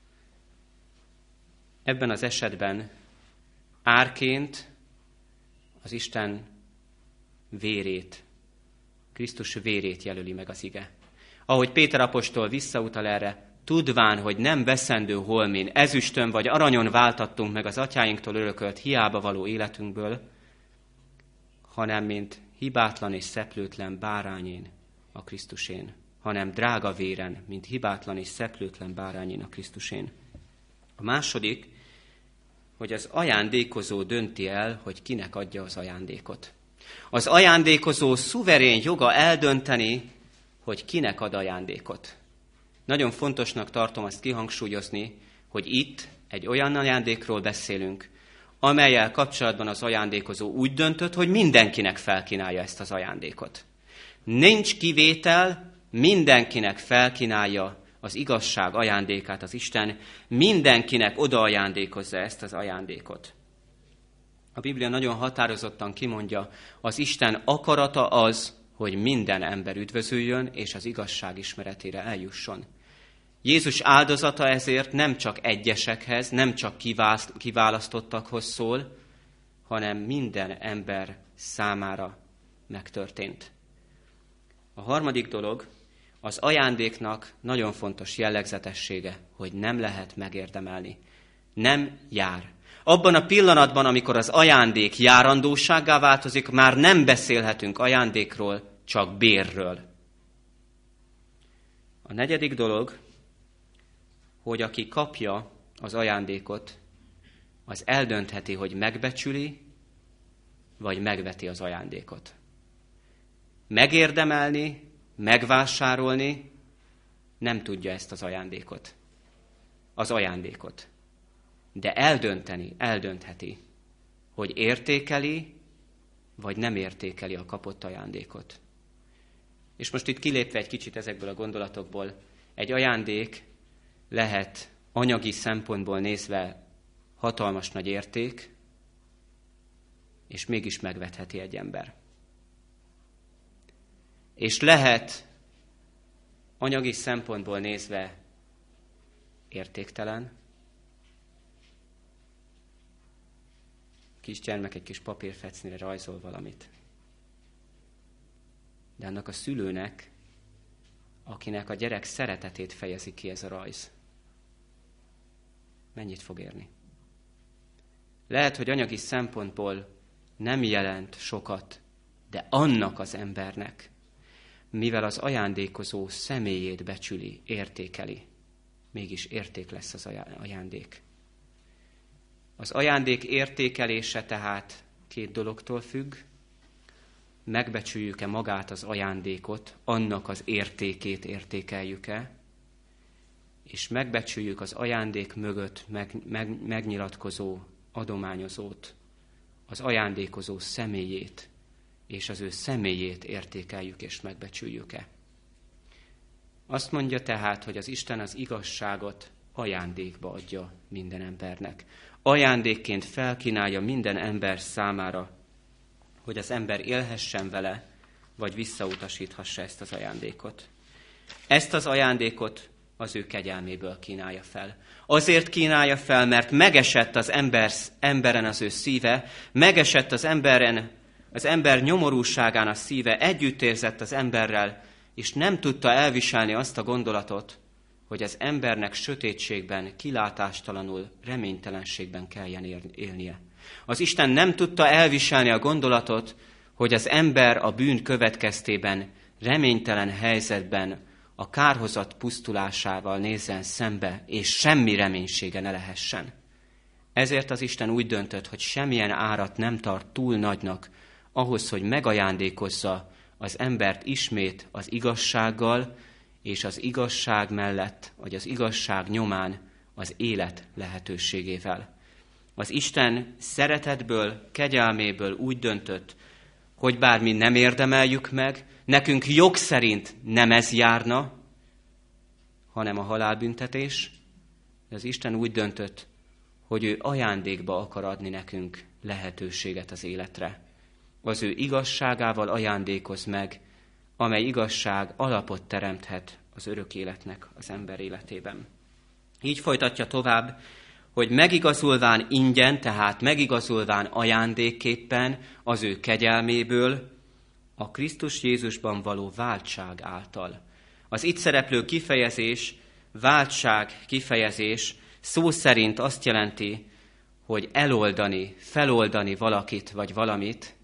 Ebben az esetben árként az Isten vérét, Krisztus vérét jelöli meg az ige. Ahogy Péter apostol visszautal erre, tudván, hogy nem veszendő holmén, ezüstön vagy aranyon váltattunk meg az atyáinktól örökölt hiába való életünkből, hanem mint hibátlan és szeplőtlen bárányén a Krisztusén, hanem drága véren, mint hibátlan és szeplőtlen bárányén a Krisztusén. A második, hogy az ajándékozó dönti el, hogy kinek adja az ajándékot. Az ajándékozó szuverén joga eldönteni, hogy kinek ad ajándékot. Nagyon fontosnak tartom azt kihangsúlyozni, hogy itt egy olyan ajándékról beszélünk, amellyel kapcsolatban az ajándékozó úgy döntött, hogy mindenkinek felkínálja ezt az ajándékot. Nincs kivétel, mindenkinek felkínálja az igazság ajándékát az Isten, mindenkinek odaajándékozza ezt az ajándékot. A Biblia nagyon határozottan kimondja, az Isten akarata az, hogy minden ember üdvözüljön, és az igazság ismeretére eljusson. Jézus áldozata ezért nem csak egyesekhez, nem csak kiválasztottakhoz szól, hanem minden ember számára megtörtént. A harmadik dolog, az ajándéknak nagyon fontos jellegzetessége, hogy nem lehet megérdemelni. Nem jár. Abban a pillanatban, amikor az ajándék járandósággá változik, már nem beszélhetünk ajándékról, csak bérről. A negyedik dolog, hogy aki kapja az ajándékot, az eldöntheti, hogy megbecsüli, vagy megveti az ajándékot. Megérdemelni, megvásárolni nem tudja ezt az ajándékot. Az ajándékot. De eldöntheti, hogy értékeli, vagy nem értékeli a kapott ajándékot. És most itt kilépve egy kicsit ezekből a gondolatokból, egy ajándék lehet anyagi szempontból nézve hatalmas nagy érték, és mégis megvetheti egy ember. És lehet anyagi szempontból nézve értéktelen. Kisgyermek egy kis papírfecnire rajzol valamit. De annak a szülőnek, akinek a gyerek szeretetét fejezi ki ez a rajz, mennyit fog érni? Lehet, hogy anyagi szempontból nem jelent sokat, de annak az embernek, mivel az ajándékozó személyét becsüli, értékeli, mégis érték lesz az ajándék. Az ajándék értékelése tehát két dologtól függ. megbecsüljük-e magát az ajándékot, annak az értékét értékeljük-e, és megbecsüljük az ajándék mögött megnyilatkozó adományozót, az ajándékozó személyét, és az ő személyét értékeljük és megbecsüljük-e. Azt mondja tehát, hogy az Isten az igazságot ajándékba adja minden embernek. Ajándékként felkínálja minden ember számára, hogy az ember élhessen vele, vagy visszautasíthassa ezt az ajándékot. Ezt az ajándékot az ő kegyelméből kínálja fel. Azért kínálja fel, mert megesett az emberen az ő szíve, megesett az ember nyomorúságán a szíve, együtt érzett az emberrel, és nem tudta elviselni azt a gondolatot, hogy az embernek sötétségben, kilátástalanul, reménytelenségben kelljen élnie. Az Isten nem tudta elviselni a gondolatot, hogy az ember a bűn következtében reménytelen helyzetben a kárhozat pusztulásával nézzen szembe, és semmi reménysége ne lehessen. Ezért az Isten úgy döntött, hogy semmilyen árat nem tart túl nagynak ahhoz, hogy megajándékozza az embert ismét az igazsággal, és az igazság mellett, vagy az igazság nyomán az élet lehetőségével. Az Isten szeretetből, kegyelméből úgy döntött, hogy bár mi nem érdemeljük meg, nekünk jog szerint nem ez járna, hanem a halálbüntetés, de az Isten úgy döntött, hogy ő ajándékba akar adni nekünk lehetőséget az életre. Az ő igazságával ajándékoz meg, amely igazság alapot teremthet az örök életnek az ember életében. Így folytatja tovább, hogy megigazulván ingyen, tehát megigazulván ajándékképpen az ő kegyelméből, a Krisztus Jézusban való váltság által. Az itt szereplő kifejezés, váltság kifejezés szó szerint azt jelenti, hogy eloldani, feloldani valakit vagy valamit,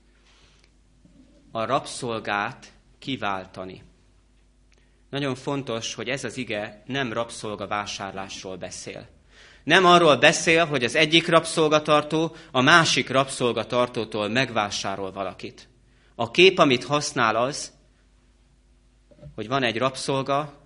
a rabszolgát kiváltani. Nagyon fontos, hogy ez az ige nem rabszolgavásárlásról beszél. Nem arról beszél, hogy az egyik rabszolgatartó a másik rabszolgatartótól megvásárol valakit. A kép, amit használ az, hogy van egy rabszolga,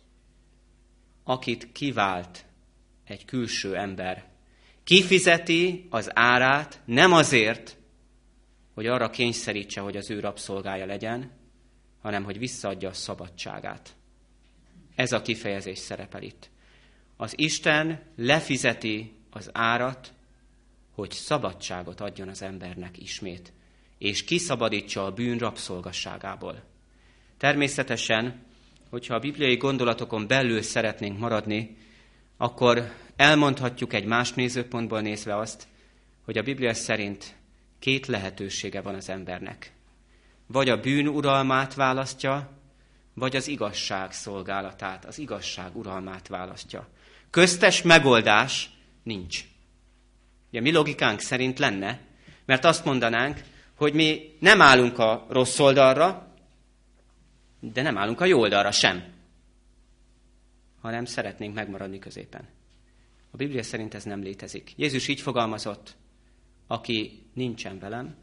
akit kivált egy külső ember. Kifizeti az árát nem azért, hogy arra kényszerítse, hogy az ő rabszolgája legyen, hanem hogy visszaadja a szabadságát. Ez a kifejezés szerepel itt. Az Isten lefizeti az árat, hogy szabadságot adjon az embernek ismét, és kiszabadítsa a bűn rabszolgasságából. Természetesen, hogyha a bibliai gondolatokon belül szeretnénk maradni, akkor elmondhatjuk egy más nézőpontból nézve azt, hogy a Biblia szerint két lehetősége van az embernek. Vagy a bűn uralmát választja, vagy az igazság szolgálatát, az igazság uralmát választja. Köztes megoldás nincs. Ugye mi logikánk szerint lenne, mert azt mondanánk, hogy mi nem állunk a rossz oldalra, de nem állunk a jó oldalra sem, hanem szeretnénk megmaradni középen. A Biblia szerint ez nem létezik. Jézus így fogalmazott, aki nincsen velem,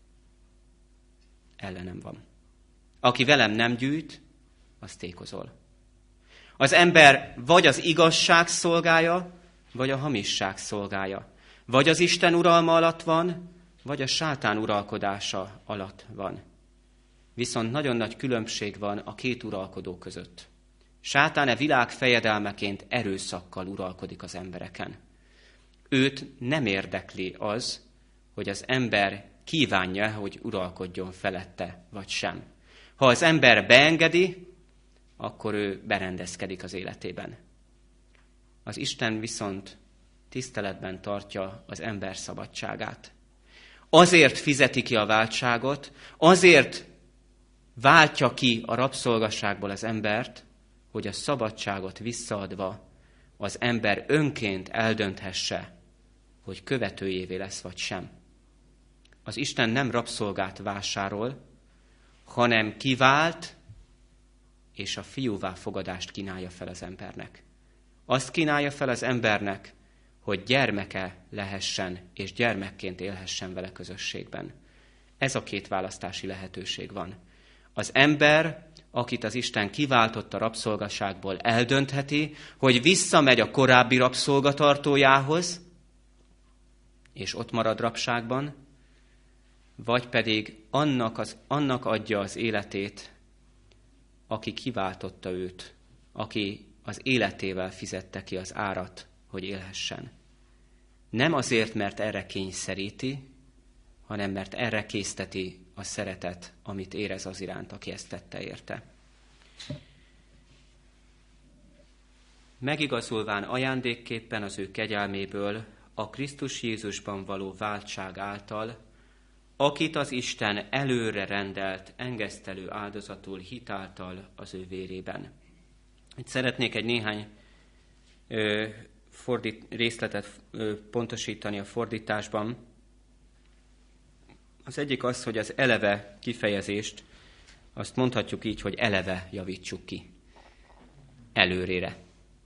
ellenem van. Aki velem nem gyűjt, az tékozol. Az ember vagy az igazság szolgája, vagy a hamisság szolgája. Vagy az Isten uralma alatt van, vagy a sátán uralkodása alatt van. Viszont nagyon nagy különbség van a két uralkodó között. Sátán világ fejedelmeként erőszakkal uralkodik az embereken. Őt nem érdekli az, hogy az ember kívánja, hogy uralkodjon felette, vagy sem. Ha az ember beengedi, akkor ő berendezkedik az életében. Az Isten viszont tiszteletben tartja az ember szabadságát. Azért fizeti ki a váltságot, azért váltja ki a rabszolgaságból az embert, hogy a szabadságot visszaadva az ember önként eldönthesse, hogy követőjévé lesz vagy sem. Az Isten nem rabszolgát vásárol, hanem kivált, és a fiúvá fogadást kínálja fel az embernek. Azt kínálja fel az embernek, hogy gyermeke lehessen, és gyermekként élhessen vele közösségben. Ez a két választási lehetőség van. Az ember, akit az Isten kiváltott a rabszolgaságból, eldöntheti, hogy visszamegy a korábbi rabszolgatartójához, és ott marad rabságban, vagy pedig annak adja az életét, aki kiváltotta őt, aki az életével fizette ki az árat, hogy élhessen. Nem azért, mert erre kényszeríti, hanem mert erre készteti a szeretet, amit érez az iránt, aki ezt tette érte. Megigazulván ajándékképpen az ő kegyelméből a Krisztus Jézusban való váltság által, akit az Isten előre rendelt engesztelő áldozatul hitáltal az ő vérében. Itt szeretnék egy néhány részletet pontosítani a fordításban. Az egyik az, hogy az eleve kifejezést, azt mondhatjuk így, hogy eleve javítsuk ki. Előrére.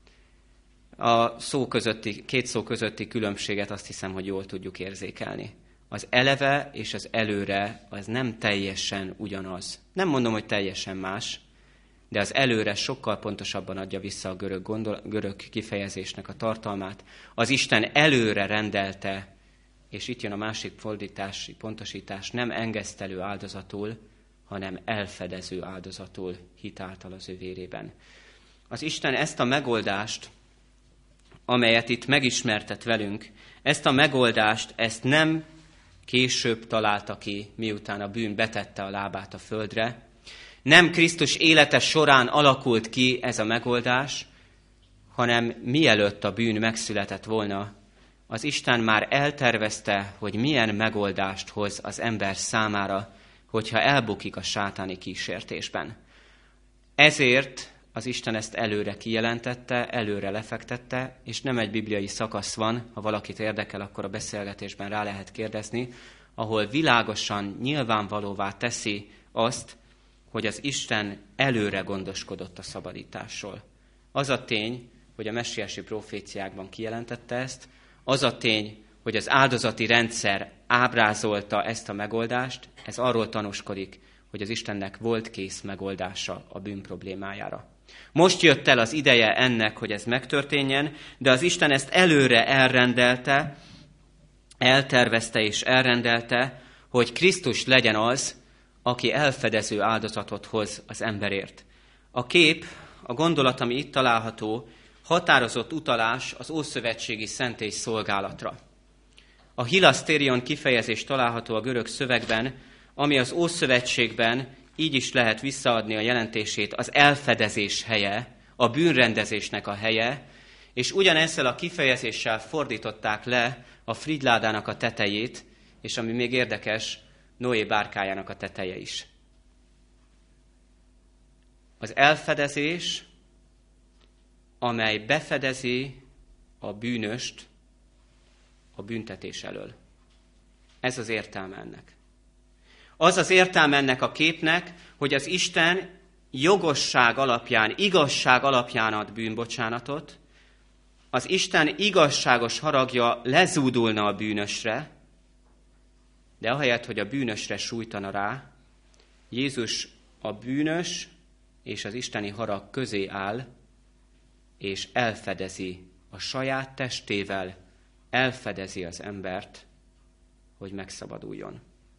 A két szó közötti különbséget azt hiszem, hogy jól tudjuk érzékelni. Az eleve és az előre az nem teljesen ugyanaz. Nem mondom, hogy teljesen más, de az előre sokkal pontosabban adja vissza a görög kifejezésnek a tartalmát. Az Isten előre rendelte, és itt jön a másik fordítási pontosítás, nem engesztelő áldozatul, hanem elfedező áldozatul hitáltal az ő vérében. Az Isten ezt a megoldást, amelyet itt megismertet velünk, ezt a megoldást, ezt nem később találta ki, miután a bűn betette a lábát a földre. Nem Krisztus élete során alakult ki ez a megoldás, hanem mielőtt a bűn megszületett volna, az Isten már eltervezte, hogy milyen megoldást hoz az ember számára, hogyha elbukik a sátáni kísértésben. Ezért az Isten ezt előre kijelentette, előre lefektette, és nem egy bibliai szakasz van, ha valakit érdekel, akkor a beszélgetésben rá lehet kérdezni, ahol világosan, nyilvánvalóvá teszi azt, hogy az Isten előre gondoskodott a szabadításról. Az a tény, hogy a messiási proféciákban kijelentette ezt, az a tény, hogy az áldozati rendszer ábrázolta ezt a megoldást, ez arról tanúskodik, hogy az Istennek volt kész megoldása a bűn problémájára. Most jött el az ideje ennek, hogy ez megtörténjen, de az Isten ezt előre elrendelte, eltervezte és elrendelte, hogy Krisztus legyen az, aki elfedező áldozatot hoz az emberért. A kép, a gondolat, ami itt található, határozott utalás az ószövetségi szentély szolgálatra. A hilasztérion kifejezés található a görög szövegben, ami az Ószövetségben így is lehet visszaadni a jelentését, az elfedezés helye, a bűnrendezésnek a helye, és ugyanezzel a kifejezéssel fordították le a Frigyládának a tetejét, és ami még érdekes, Noé bárkájának a teteje is. Az elfedezés, amely befedezi a bűnöst a büntetés elől. Ez az értelme ennek. Az az értelme ennek a képnek, hogy az Isten jogosság alapján, igazság alapján ad bűnbocsánatot, az Isten igazságos haragja lezúdulna a bűnösre, de ahelyett, hogy a bűnösre sújtana rá, Jézus a bűnös és az isteni harag közé áll, és elfedezi a saját testével, elfedezi az embert, hogy megszabaduljon.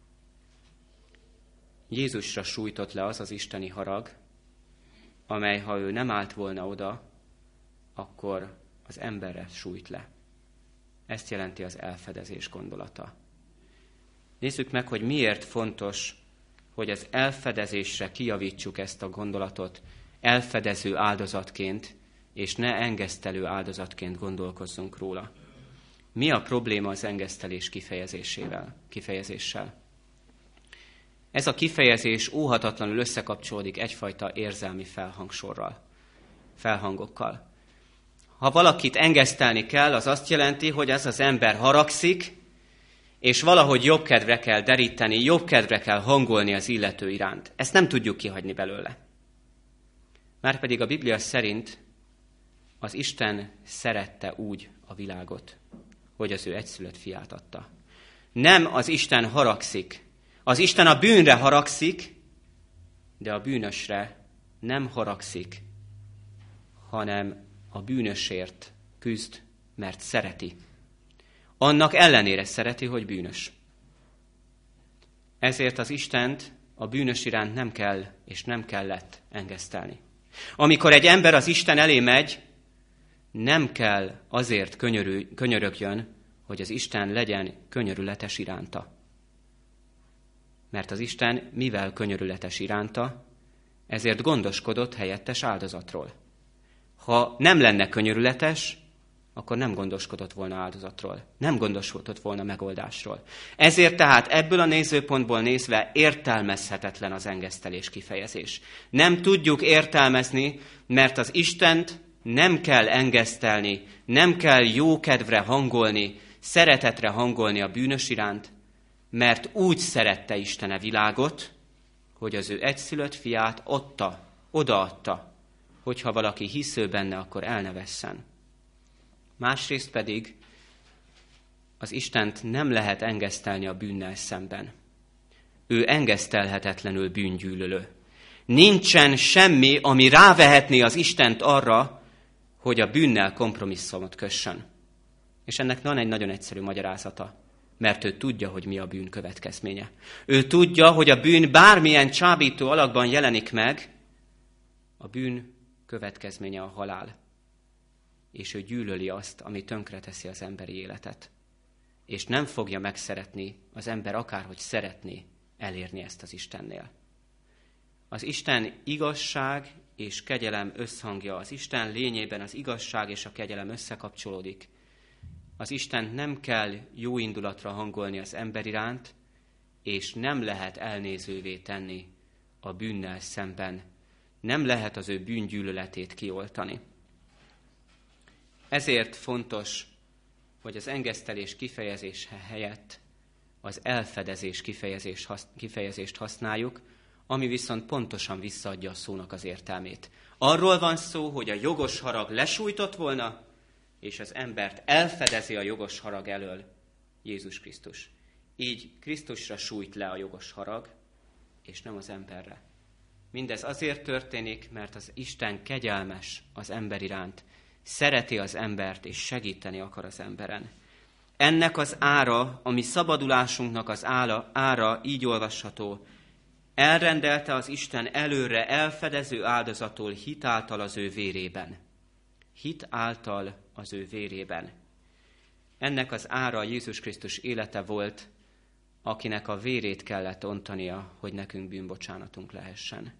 Jézusra sújtott le az az isteni harag, amely, ha ő nem állt volna oda, akkor az emberre sújt le. Ezt jelenti az elfedezés gondolata. Nézzük meg, hogy miért fontos, hogy az elfedezésre kijavítsuk ezt a gondolatot elfedező áldozatként, és ne engesztelő áldozatként gondolkozzunk róla. Mi a probléma az engesztelés kifejezéssel? Ez a kifejezés óhatatlanul összekapcsolódik egyfajta érzelmi felhangokkal. Ha valakit engesztelni kell, az azt jelenti, hogy ez az ember haragszik, és valahogy jobb kedvre kell deríteni, jobb kedvre kell hangolni az illető iránt. Ezt nem tudjuk kihagyni belőle. Márpedig a Biblia szerint az Isten szerette úgy a világot, hogy az ő egyszülött fiát adta. Nem az Isten haragszik, Az Isten a bűnre haragszik, de a bűnösre nem haragszik, hanem a bűnösért küzd, mert szereti. Annak ellenére szereti, hogy bűnös. Ezért az Istent a bűnös iránt nem kell és nem kellett engesztelni. Amikor egy ember az Isten elé megy, nem kell azért könyörögjön, hogy az Isten legyen könyörületes iránta. Mert az Isten, mivel könyörületes iránta, ezért gondoskodott helyettes áldozatról. Ha nem lenne könyörületes, akkor nem gondoskodott volna áldozatról, nem gondoskodott volna megoldásról. Ezért tehát ebből a nézőpontból nézve értelmezhetetlen az engesztelés kifejezés. Nem tudjuk értelmezni, mert az Istent nem kell engesztelni, nem kell jókedvre hangolni, szeretetre hangolni a bűnös iránt, mert úgy szerette Isten a világot, hogy az ő egyszülött fiát odaadta, hogyha valaki hisző benne, akkor el ne vesszen. Másrészt pedig az Istent nem lehet engesztelni a bűnnel szemben. Ő engesztelhetetlenül bűngyűlölő. Nincsen semmi, ami rávehetné az Istent arra, hogy a bűnnel kompromisszumot kössön. És ennek van egy nagyon egyszerű magyarázata, mert ő tudja, hogy mi a bűn következménye. Ő tudja, hogy a bűn bármilyen csábító alakban jelenik meg, a bűn következménye a halál. És ő gyűlöli azt, ami tönkreteszi az emberi életet. És nem fogja megszeretni az ember akárhogy szeretné elérni ezt az Istennél. Az Isten igazság és kegyelem összhangja, az Isten lényében az igazság és a kegyelem összekapcsolódik. Az Istent nem kell jó indulatra hangolni az ember iránt, és nem lehet elnézővé tenni a bűnnel szemben. Nem lehet az ő bűngyűlöletét kioltani. Ezért fontos, hogy az engesztelés kifejezés helyett az elfedezés kifejezést használjuk, ami viszont pontosan visszaadja a szónak az értelmét. Arról van szó, hogy a jogos harag lesújtott volna, és az embert elfedezi a jogos harag elől Jézus Krisztus. Így Krisztusra sújt le a jogos harag, és nem az emberre. Mindez azért történik, mert az Isten kegyelmes az ember iránt, szereti az embert, és segíteni akar az emberen. Ennek az ára, ami szabadulásunknak az ára, így olvasható, elrendelte az Isten előre elfedező áldozattól hit által az ő vérében. Hit által az ő vérében. Ennek az ára Jézus Krisztus élete volt, akinek a vérét kellett ontania, hogy nekünk bűnbocsánatunk lehessen.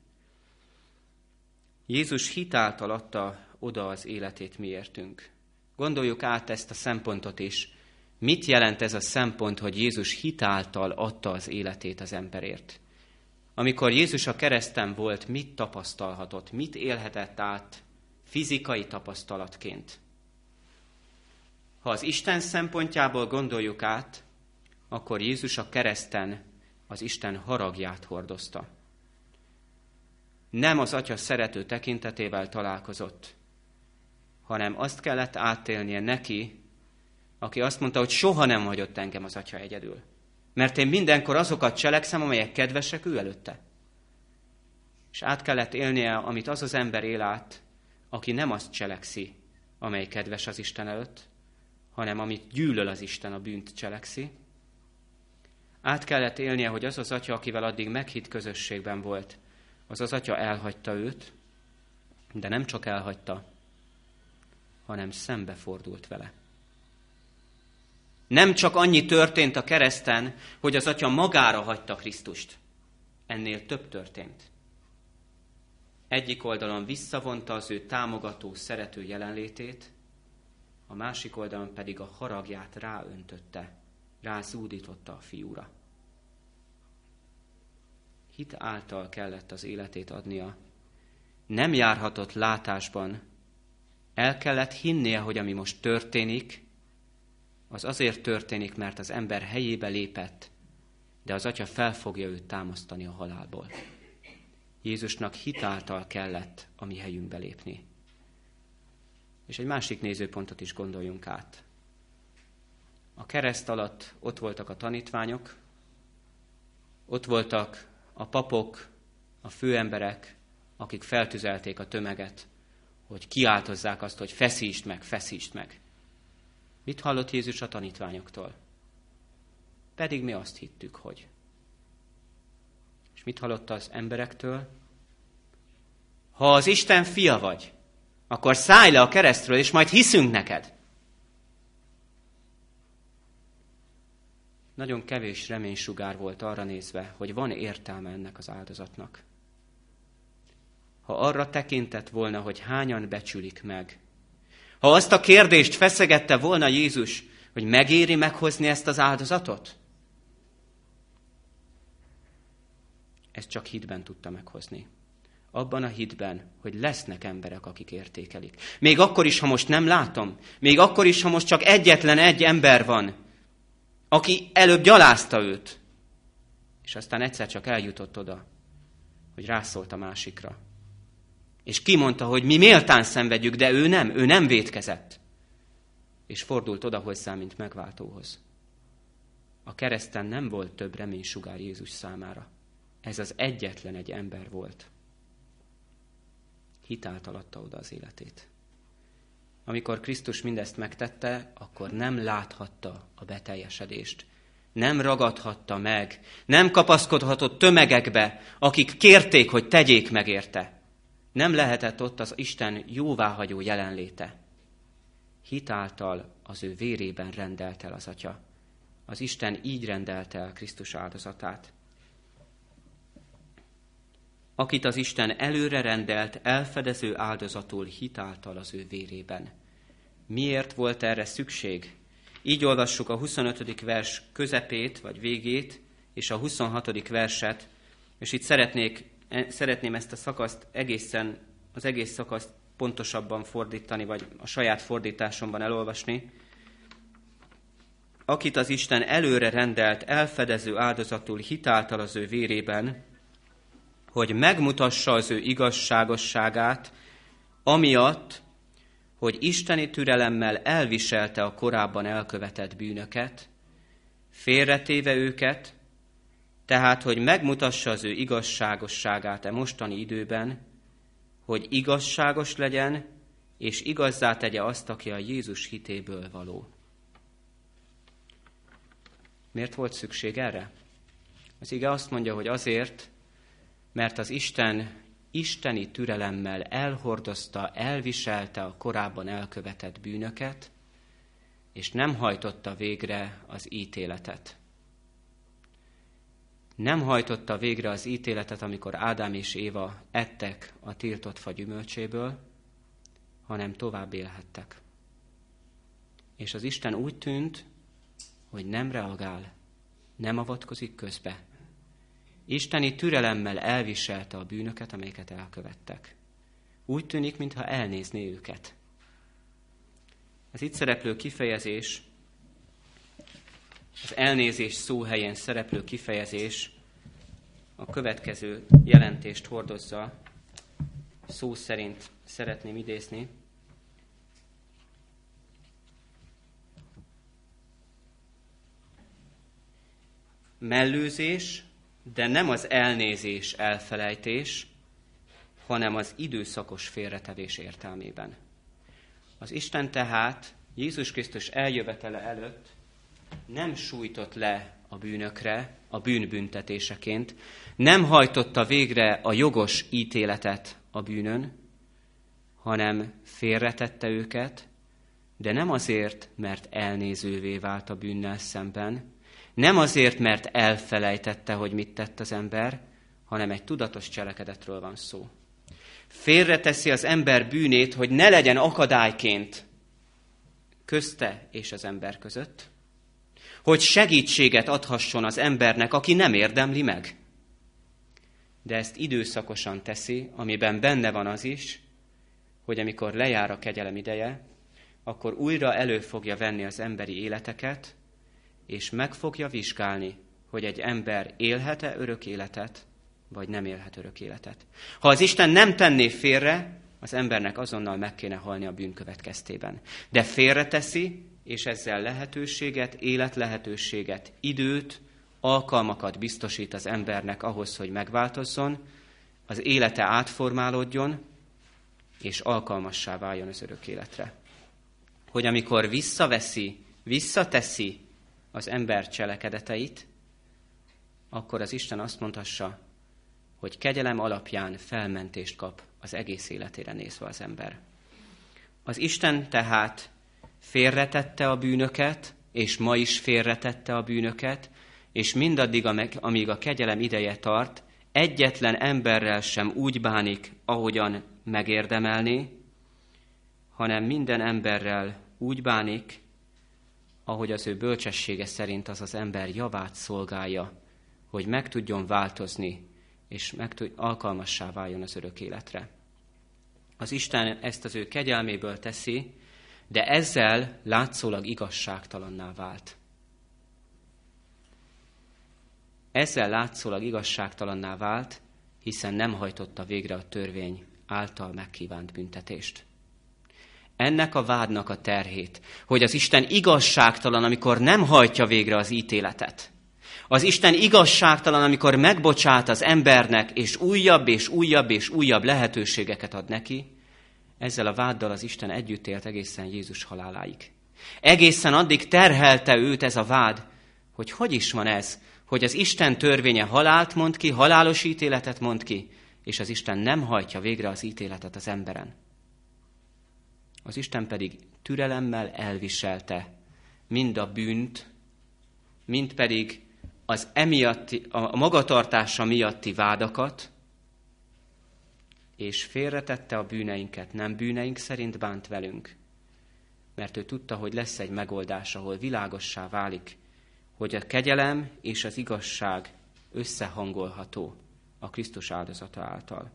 Jézus hit által adta oda az életét miértünk. Gondoljuk át ezt a szempontot is. Mit jelent ez a szempont, hogy Jézus hit által adta az életét az emberért? Amikor Jézus a kereszten volt, mit tapasztalhatott, mit élhetett át fizikai tapasztalatként? Ha az Isten szempontjából gondoljuk át, akkor Jézus a kereszten az Isten haragját hordozta. Nem az Atya szerető tekintetével találkozott, hanem azt kellett átélnie neki, aki azt mondta, hogy soha nem hagyott engem az Atya egyedül. Mert én mindenkor azokat cselekszem, amelyek kedvesek ő előtte. És át kellett élnie, amit az az ember él át, aki nem azt cselekszi, amely kedves az Isten előtt, hanem amit gyűlöl az Isten, a bűnt cselekszi. Át kellett élnie, hogy az az Atya, akivel addig meghitt közösségben volt, az az Atya elhagyta őt, de nem csak elhagyta, hanem szembefordult vele. Nem csak annyi történt a kereszten, hogy az Atya magára hagyta Krisztust. Ennél több történt. Egyik oldalon visszavonta az ő támogató, szerető jelenlétét, a másik oldalon pedig a haragját ráöntötte, rázúdította a fiúra. Hit által kellett az életét adnia. Nem járhatott látásban. El kellett hinnie, hogy ami most történik, az azért történik, mert az ember helyébe lépett, de az Atya fel fogja őt támasztani a halálból. Jézusnak hit által kellett a mi helyünkbe lépni. És egy másik nézőpontot is gondoljunk át. A kereszt alatt ott voltak a tanítványok, Ott voltak a papok, a főemberek, akik feltüzelték a tömeget, hogy kiáltozzák azt, hogy feszítsd meg, feszítsd meg. Mit hallott Jézus a tanítványoktól? Pedig mi azt hittük, hogy. És mit hallott az emberektől? Ha az Isten fia vagy, akkor szállj le a keresztről, és majd hiszünk neked. Nagyon kevés reménysugár volt arra nézve, hogy van értelme ennek az áldozatnak. Ha arra tekintett volna, hogy hányan becsülik meg, ha azt a kérdést feszegette volna Jézus, hogy megéri meghozni ezt az áldozatot, ezt csak hitben tudta meghozni. Abban a hitben, hogy lesznek emberek, akik értékelik. Még akkor is, ha most nem látom, még akkor is, ha most csak egyetlen egy ember van, aki előbb gyalázta őt, és aztán egyszer csak eljutott oda, hogy rászólt a másikra. És kimondta, hogy mi méltán szenvedjük, de ő nem vétkezett. És fordult oda hozzá, mint megváltóhoz. A kereszten nem volt több reménysugár Jézus számára. Ez az egyetlen egy ember volt. Hitáltal adta oda az életét. Amikor Krisztus mindezt megtette, akkor nem láthatta a beteljesedést. Nem ragadhatta meg, nem kapaszkodhatott tömegekbe, akik kérték, hogy tegyék meg érte. Nem lehetett ott az Isten jóváhagyó jelenléte. Hitáltal az ő vérében rendelt el az Atya. Az Isten így rendelte el Krisztus áldozatát. Akit az Isten előre rendelt, elfedező áldozatul hitáltal az ő vérében. Miért volt erre szükség? Így olvassuk a 25. vers közepét, vagy végét, és a 26. verset, és itt szeretném ezt a szakaszt az egész szakaszt pontosabban fordítani, vagy a saját fordításomban elolvasni. Akit az Isten előre rendelt, elfedező áldozatul hitáltal az ő vérében, hogy megmutassa az ő igazságosságát, amiatt, hogy isteni türelemmel elviselte a korábban elkövetett bűnöket, félretéve őket, tehát, hogy megmutassa az ő igazságosságát mostani időben, hogy igazságos legyen, és igazzá tegye azt, aki a Jézus hitéből való. Miért volt szükség erre? Az ige azt mondja, hogy azért, mert az Isten isteni türelemmel elhordozta, elviselte a korábban elkövetett bűnöket, és nem hajtotta végre az ítéletet. Nem hajtotta végre az ítéletet, amikor Ádám és Éva ettek a tiltott fa gyümölcséből, hanem tovább élhettek. És az Isten úgy tűnt, hogy nem reagál, nem avatkozik közbe. Isteni türelemmel elviselte a bűnöket, amelyeket elkövettek. Úgy tűnik, mintha elnézné őket. Az itt szereplő kifejezés, az elnézés szó helyén szereplő kifejezés a következő jelentést hordozza. Szó szerint szeretném idézni. Mellőzés, de nem az elnézés, elfelejtés, hanem az időszakos félretevés értelmében. Az Isten tehát Jézus Krisztus eljövetele előtt nem sújtott le a bűnökre, a bűnbüntetéseként, nem hajtotta végre a jogos ítéletet a bűnön, hanem félretette őket, de nem azért, mert elnézővé vált a bűnnel szemben, nem azért, mert elfelejtette, hogy mit tett az ember, hanem egy tudatos cselekedetről van szó. Félreteszi az ember bűnét, hogy ne legyen akadályként közte és az ember között, hogy segítséget adhasson az embernek, aki nem érdemli meg. De ezt időszakosan teszi, amiben benne van az is, hogy amikor lejár a kegyelem ideje, akkor újra elő fogja venni az emberi életeket, és meg fogja vizsgálni, hogy egy ember élhet-e örök életet, vagy nem élhet örök életet. Ha az Isten nem tenné félre, az embernek azonnal meg kéne halni a bűn következtében. De félreteszi, és ezzel lehetőséget, életlehetőséget, időt alkalmakat biztosít az embernek ahhoz, hogy megváltozzon, az élete átformálódjon, és alkalmassá váljon az örök életre. Hogy amikor visszateszi az ember cselekedeteit, akkor az Isten azt mondhassa, hogy kegyelem alapján felmentést kap az egész életére nézve az ember. Az Isten tehát félretette a bűnöket, és ma is félretette a bűnöket, és mindaddig, amíg a kegyelem ideje tart, egyetlen emberrel sem úgy bánik, ahogyan megérdemelné, hanem minden emberrel úgy bánik, ahogy az ő bölcsessége szerint az az ember javát szolgálja, hogy meg tudjon változni, és alkalmassá váljon az örök életre. Az Isten ezt az ő kegyelméből teszi, de ezzel látszólag igazságtalanná vált. Ezzel látszólag igazságtalanná vált, hiszen nem hajtotta végre a törvény által megkívánt büntetést. Ennek a vádnak a terhét, hogy az Isten igazságtalan, amikor nem hajtja végre az ítéletet. Az Isten igazságtalan, amikor megbocsát az embernek, és újabb és újabb és újabb lehetőségeket ad neki, ezzel a váddal az Isten együtt élt egészen Jézus haláláig. Egészen addig terhelte őt ez a vád, hogy is van ez, hogy az Isten törvénye halált mond ki, halálos ítéletet mond ki, és az Isten nem hajtja végre az ítéletet az emberen. Az Isten pedig türelemmel elviselte mind a bűnt, mind pedig az a magatartása miatti vádakat, és félretette a bűneinket, nem bűneink szerint bánt velünk, mert ő tudta, hogy lesz egy megoldás, ahol világossá válik, hogy a kegyelem és az igazság összehangolható a Krisztus áldozata által.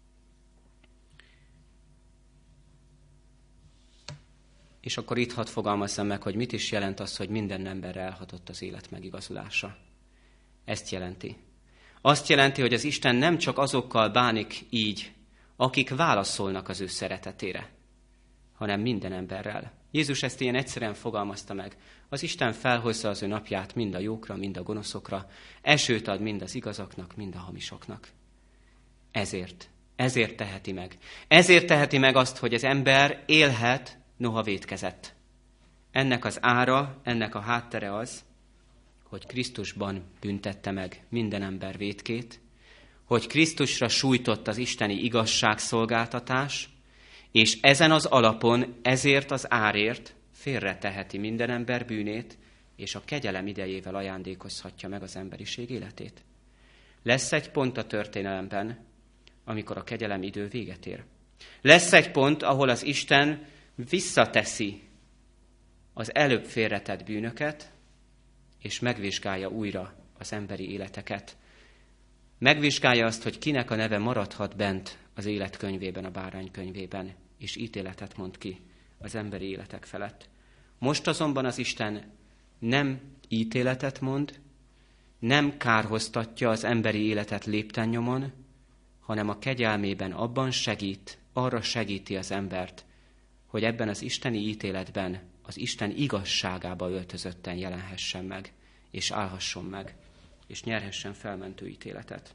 És akkor itt hadd fogalmazzam meg, hogy mit is jelent az, hogy minden emberre elhatott az élet megigazulása. Ezt jelenti. Azt jelenti, hogy az Isten nem csak azokkal bánik így, akik válaszolnak az ő szeretetére, hanem minden emberrel. Jézus ezt ilyen egyszerűen fogalmazta meg. Az Isten felhozza az ő napját mind a jókra, mind a gonoszokra, esőt ad mind az igazaknak, mind a hamisoknak. Ezért teheti meg. Ezért teheti meg azt, hogy az ember élhet, noha vétkezett. Ennek az ára, ennek a háttere az, hogy Krisztusban büntette meg minden ember vétkét, hogy Krisztusra sújtott az isteni igazságszolgáltatás, és ezen az alapon, ezért az árért félreteheti minden ember bűnét, és a kegyelem idejével ajándékozhatja meg az emberiség életét. Lesz egy pont a történelemben, amikor a kegyelem idő véget ér. Lesz egy pont, ahol az Isten visszateszi az előbb félretett bűnöket, és megvizsgálja újra az emberi életeket. Megvizsgálja azt, hogy kinek a neve maradhat bent az életkönyvében, a bárány könyvében, és ítéletet mond ki az emberi életek felett. Most azonban az Isten nem ítéletet mond, nem kárhoztatja az emberi életet léptennyomon, hanem a kegyelmében abban segít, arra segíti az embert, hogy ebben az isteni ítéletben az Isten igazságába öltözötten jelenhessen meg, és állhasson meg, és nyerhessen felmentő ítéletet.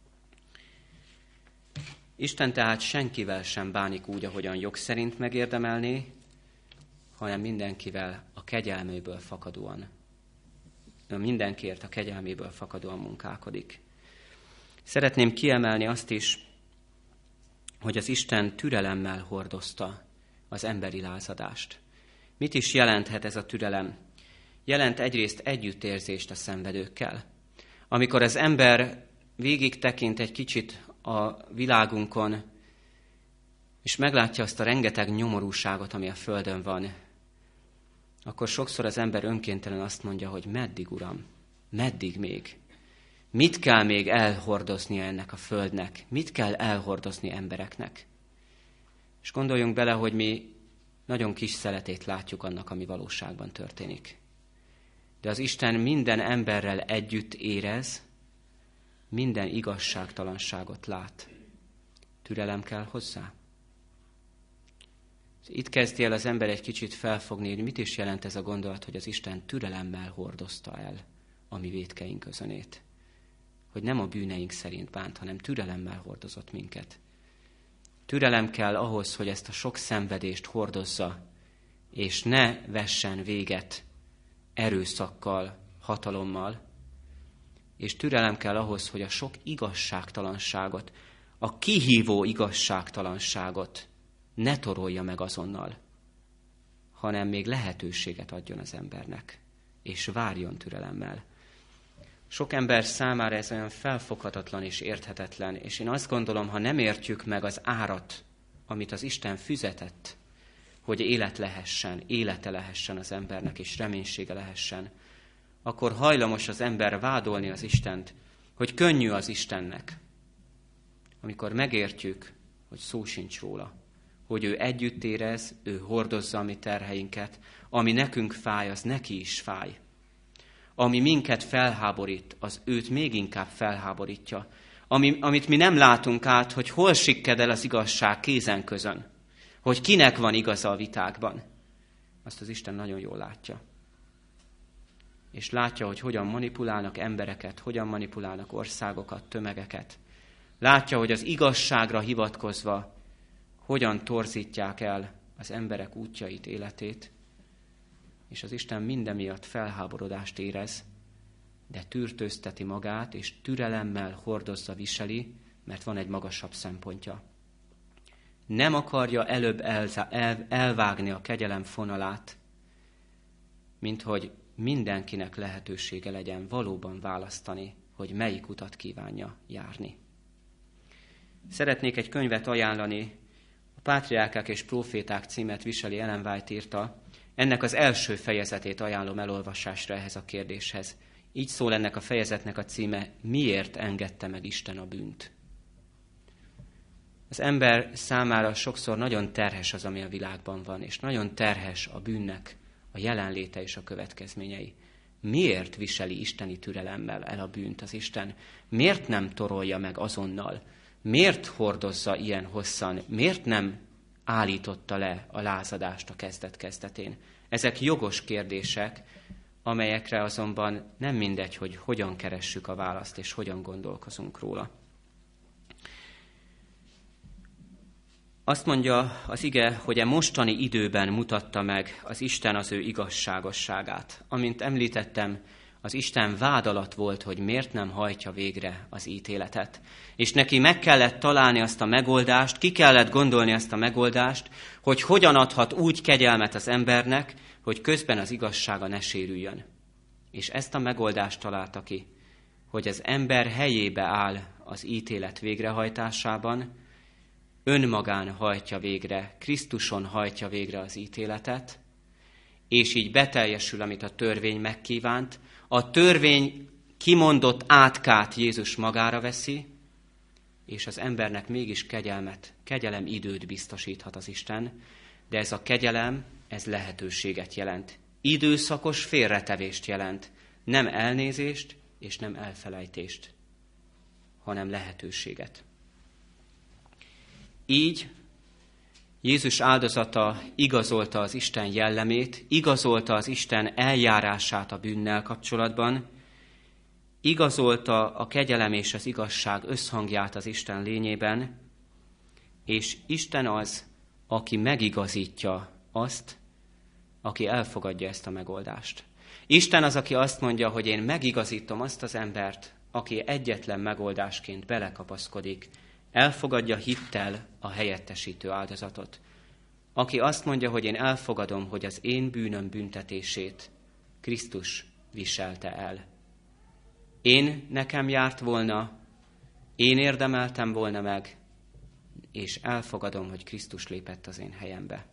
Isten tehát senkivel sem bánik úgy, ahogyan jog szerint megérdemelné, hanem mindenkivel a kegyelméből fakadóan. Mindenkiért a kegyelméből fakadóan munkálkodik. Szeretném kiemelni azt is, hogy az Isten türelemmel hordozta az emberi lázadást. Mit is jelenthet ez a türelem? Jelent egyrészt együttérzést a szenvedőkkel. Amikor az ember végig tekint egy kicsit a világunkon, és meglátja azt a rengeteg nyomorúságot, ami a földön van, akkor sokszor az ember önkéntelen azt mondja, hogy meddig, Uram, meddig még? Mit kell még elhordoznia ennek a földnek? Mit kell elhordozni embereknek? És gondoljunk bele, hogy mi nagyon kis szeletét látjuk annak, ami valóságban történik. De az Isten minden emberrel együtt érez, minden igazságtalanságot lát. Türelem kell hozzá. Itt kezdi el az ember egy kicsit felfogni, hogy mit is jelent ez a gondolat, hogy az Isten türelemmel hordozta el a mi vétkeink közönét. Hogy nem a bűneink szerint bánt, hanem türelemmel hordozott minket. Türelem kell ahhoz, hogy ezt a sok szenvedést hordozza, és ne vessen véget erőszakkal, hatalommal, és türelem kell ahhoz, hogy a sok igazságtalanságot, a kihívó igazságtalanságot ne torolja meg azonnal, hanem még lehetőséget adjon az embernek, és várjon türelemmel. Sok ember számára ez olyan felfoghatatlan és érthetetlen, és én azt gondolom, ha nem értjük meg az árat, amit az Isten fizetett, hogy élete lehessen az embernek, és reménysége lehessen, akkor hajlamos az ember vádolni az Istent, hogy könnyű az Istennek. Amikor megértjük, hogy szó sincs róla, hogy ő együtt érez, ő hordozza a mi terheinket, ami nekünk fáj, az neki is fáj. Ami minket felháborít, az őt még inkább felháborítja. Amit mi nem látunk át, hogy hol sikked el az igazság kézen közön, hogy kinek van igaza a vitákban, azt az Isten nagyon jól látja. És látja, hogy hogyan manipulálnak embereket, hogyan manipulálnak országokat, tömegeket. Látja, hogy az igazságra hivatkozva hogyan torzítják el az emberek útjait, életét, és az Isten mindemiatt felháborodást érez, de tűrtőzteti magát, és türelemmel hordozza, viseli, mert van egy magasabb szempontja. Nem akarja előbb elvágni a kegyelem fonalát, mint hogy mindenkinek lehetősége legyen valóban választani, hogy melyik utat kívánja járni. Szeretnék egy könyvet ajánlani, a Pátriárkák és Próféták címet viseli, Ellen White írta. Ennek az első fejezetét ajánlom elolvasásra ehhez a kérdéshez. Így szól ennek a fejezetnek a címe: Miért engedte meg Isten a bűnt? Az ember számára sokszor nagyon terhes az, ami a világban van, és nagyon terhes a bűnnek a jelenléte és a következményei. Miért viseli isteni türelemmel el a bűnt az Isten? Miért nem torolja meg azonnal? Miért hordozza ilyen hosszan? Miért nem állította le a lázadást a kezdet-kezdetén? Ezek jogos kérdések, amelyekre azonban nem mindegy, hogy hogyan keressük a választ, és hogyan gondolkozunk róla. Azt mondja az ige, hogy a mostani időben mutatta meg az Isten az ő igazságosságát. Amint említettem, az Isten vád alatt volt, hogy miért nem hajtja végre az ítéletet. És neki meg kellett találni azt a megoldást, ki kellett gondolni azt a megoldást, hogy hogyan adhat úgy kegyelmet az embernek, hogy közben az igazsága ne sérüljön. És ezt a megoldást találta ki, hogy az ember helyébe áll az ítélet végrehajtásában, önmagán hajtja végre, Krisztuson hajtja végre az ítéletet, és így beteljesül, amit a törvény megkívánt. A törvény kimondott átkát Jézus magára veszi, és az embernek mégis kegyelem időt biztosíthat az Isten, de ez a kegyelem, ez lehetőséget jelent. Időszakos félretevést jelent, nem elnézést és nem elfelejtést, hanem lehetőséget. Így Jézus áldozata igazolta az Isten jellemét, igazolta az Isten eljárását a bűnnel kapcsolatban, igazolta a kegyelem és az igazság összhangját az Isten lényében, és Isten az, aki megigazítja azt, aki elfogadja ezt a megoldást. Isten az, aki azt mondja, hogy én megigazítom azt az embert, aki egyetlen megoldásként belekapaszkodik, elfogadja hittel a helyettesítő áldozatot. Aki azt mondja, hogy én elfogadom, hogy az én bűnöm büntetését Krisztus viselte el. Nekem járt volna, én érdemeltem volna meg, és elfogadom, hogy Krisztus lépett az én helyembe.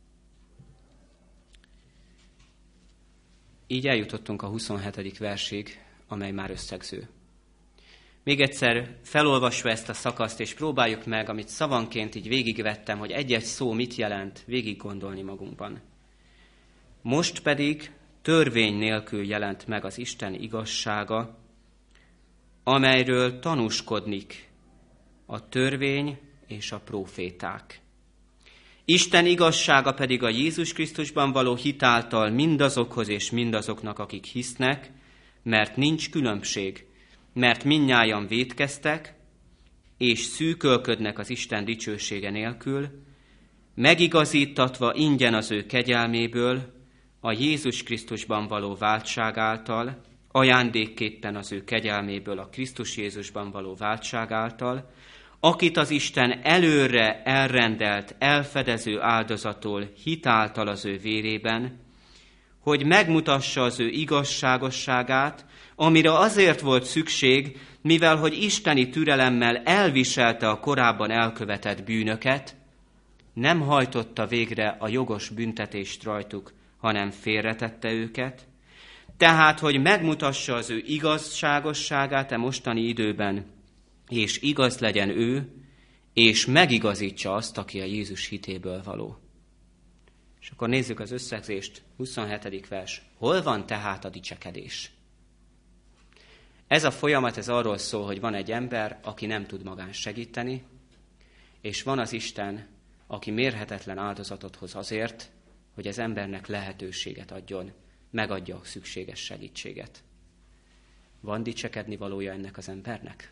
Így eljutottunk a 27. versig, amely már összegző. Még egyszer felolvasva ezt a szakaszt, és próbáljuk meg, amit szavanként így végigvettem, hogy egy-egy szó mit jelent, végig gondolni magunkban. Most pedig törvény nélkül jelent meg az Isten igazsága, amelyről tanúskodik a törvény és a próféták. Isten igazsága pedig a Jézus Krisztusban való hit által mindazokhoz és mindazoknak, akik hisznek, mert nincs különbség, mert mindnyájan vétkeztek, és szűkölködnek az Isten dicsősége nélkül, megigazítatva ingyen az ő kegyelméből, a Jézus Krisztusban való váltság által, ajándékképpen az ő kegyelméből, a Krisztus Jézusban való váltság által, akit az Isten előre elrendelt, elfedező áldozattól hitáltal az ő vérében, hogy megmutassa az ő igazságosságát, amire azért volt szükség, mivel hogy isteni türelemmel elviselte a korábban elkövetett bűnöket, nem hajtotta végre a jogos büntetést rajtuk, hanem félretette őket, tehát, hogy megmutassa az ő igazságosságát a mostani időben, és igaz legyen ő, és megigazítsa azt, aki a Jézus hitéből való. És akkor nézzük az összegzést, 27. vers. Hol van tehát a dicsekedés? Ez a folyamat, ez arról szól, hogy van egy ember, aki nem tud magán segíteni, és van az Isten, aki mérhetetlen áldozatot hoz azért, hogy az embernek lehetőséget adjon, megadja a szükséges segítséget. Van dicsekedni valója ennek az embernek?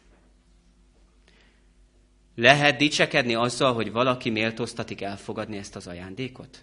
Lehet dicsekedni azzal, hogy valaki méltóztatik elfogadni ezt az ajándékot?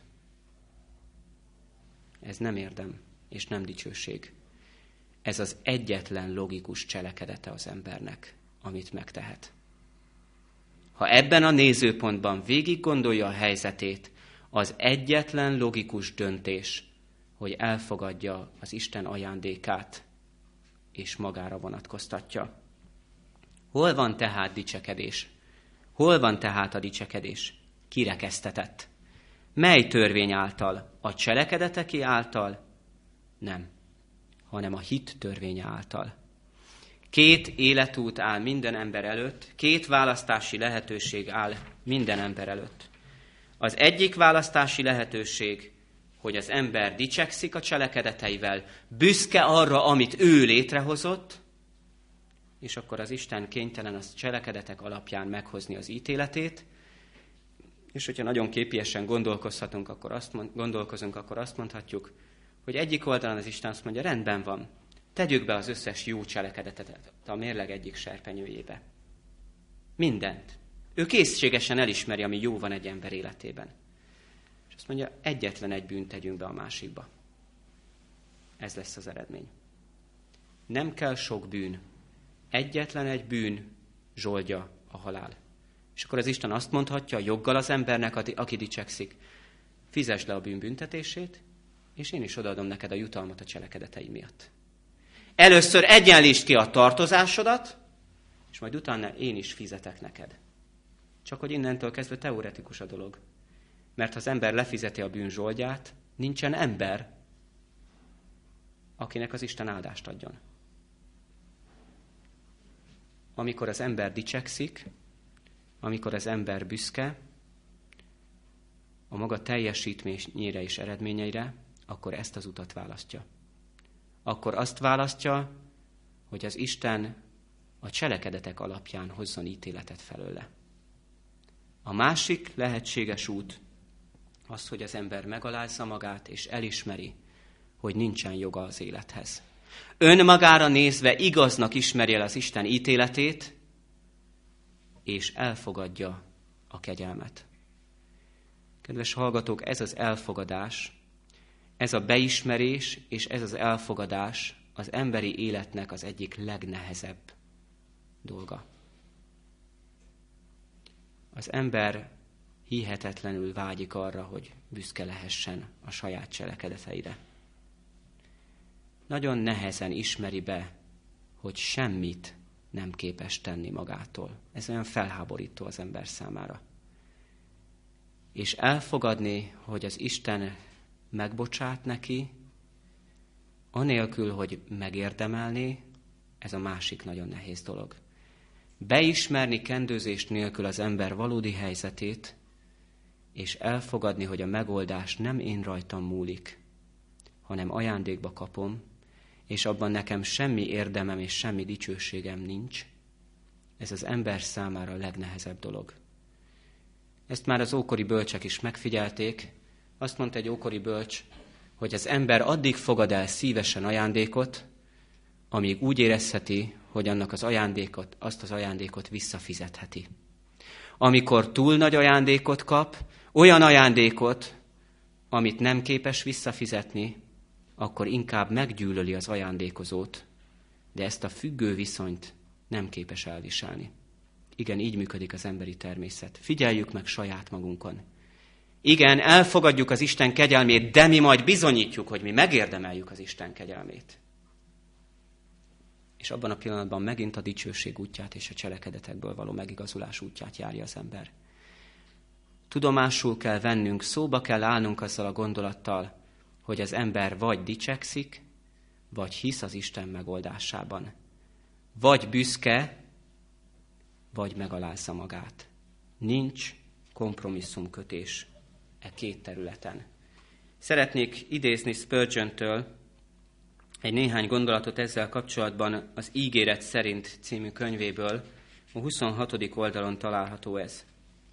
Ez nem érdem, és nem dicsőség. Ez az egyetlen logikus cselekedete az embernek, amit megtehet. Ha ebben a nézőpontban végig gondolja a helyzetét, az egyetlen logikus döntés, hogy elfogadja az Isten ajándékát, és magára vonatkoztatja. Hol van tehát dicsekedés? Hol van tehát a dicsekedés? Kirekesztetett. Mely törvény által? A cselekedeteké által? Nem, hanem a hit törvénye által. 2 életút áll minden ember előtt, 2 választási lehetőség áll minden ember előtt. Az egyik választási lehetőség, hogy az ember dicsekszik a cselekedeteivel, büszke arra, amit ő létrehozott, és akkor az Isten kénytelen az cselekedetek alapján meghozni az ítéletét, és hogyha nagyon képiesen gondolkozunk, akkor azt mondhatjuk, hogy egyik oldalon az Isten azt mondja, rendben van, tegyük be az összes jó cselekedetet a mérleg egyik serpenyőjébe. Mindent. Ő készségesen elismeri, ami jó van egy ember életében. És azt mondja, egyetlen egy bűnt tegyünk be a másikba. Ez lesz az eredmény. Nem kell sok bűn. Egyetlen egy bűn zsoldja a halál. És akkor az Isten azt mondhatja joggal az embernek, aki dicsekszik, fizesd le a bűn büntetését, és én is odaadom neked a jutalmat a cselekedeteid miatt. Először egyenlítsd ki a tartozásodat, és majd utána én is fizetek neked. Csak hogy innentől kezdve teoretikus a dolog. Mert ha az ember lefizeti a bűn zsoldját, nincsen ember, akinek az Isten áldást adjon. Amikor az ember dicsekszik, amikor az ember büszke a maga teljesítményére és eredményeire, akkor ezt az utat választja. Akkor azt választja, hogy az Isten a cselekedetek alapján hozzon ítéletet felőle. A másik lehetséges út az, hogy az ember megalázza magát, és elismeri, hogy nincsen joga az élethez. Önmagára nézve igaznak ismeri el az Isten ítéletét, és elfogadja a kegyelmet. Kedves hallgatók, ez az elfogadás, ez a beismerés, és ez az elfogadás az emberi életnek az egyik legnehezebb dolga. Az ember hihetetlenül vágyik arra, hogy büszke lehessen a saját cselekedeteire. Nagyon nehezen ismeri be, hogy semmit nem képes tenni magától. Ez olyan felháborító az ember számára. És elfogadni, hogy az Isten megbocsát neki, anélkül, hogy megérdemelné, ez a másik nagyon nehéz dolog. Beismerni kendőzést nélkül az ember valódi helyzetét, és elfogadni, hogy a megoldás nem én rajtam múlik, hanem ajándékba kapom, és abban nekem semmi érdemem és semmi dicsőségem nincs, ez az ember számára a legnehezebb dolog. Ezt már az ókori bölcsek is megfigyelték. Azt mondta egy ókori bölcs, hogy az ember addig fogad el szívesen ajándékot, amíg úgy érezheti, hogy azt az ajándékot visszafizetheti. Amikor túl nagy ajándékot kap, olyan ajándékot, amit nem képes visszafizetni, akkor inkább meggyűlöli az ajándékozót, de ezt a függő viszonyt nem képes elviselni. Igen, így működik az emberi természet. Figyeljük meg saját magunkon. Igen, elfogadjuk az Isten kegyelmét, de mi majd bizonyítjuk, hogy mi megérdemeljük az Isten kegyelmét. És abban a pillanatban megint a dicsőség útját és a cselekedetekből való megigazulás útját járja az ember. Tudomásul kell vennünk, szóba kell állnunk azzal a gondolattal, hogy az ember vagy dicsekszik, vagy hisz az Isten megoldásában. Vagy büszke, vagy megalázza magát. Nincs kompromisszumkötés e két területen. Szeretnék idézni Spurgeon-től egy néhány gondolatot ezzel kapcsolatban az Ígéret szerint című könyvéből, a 26. oldalon található ez.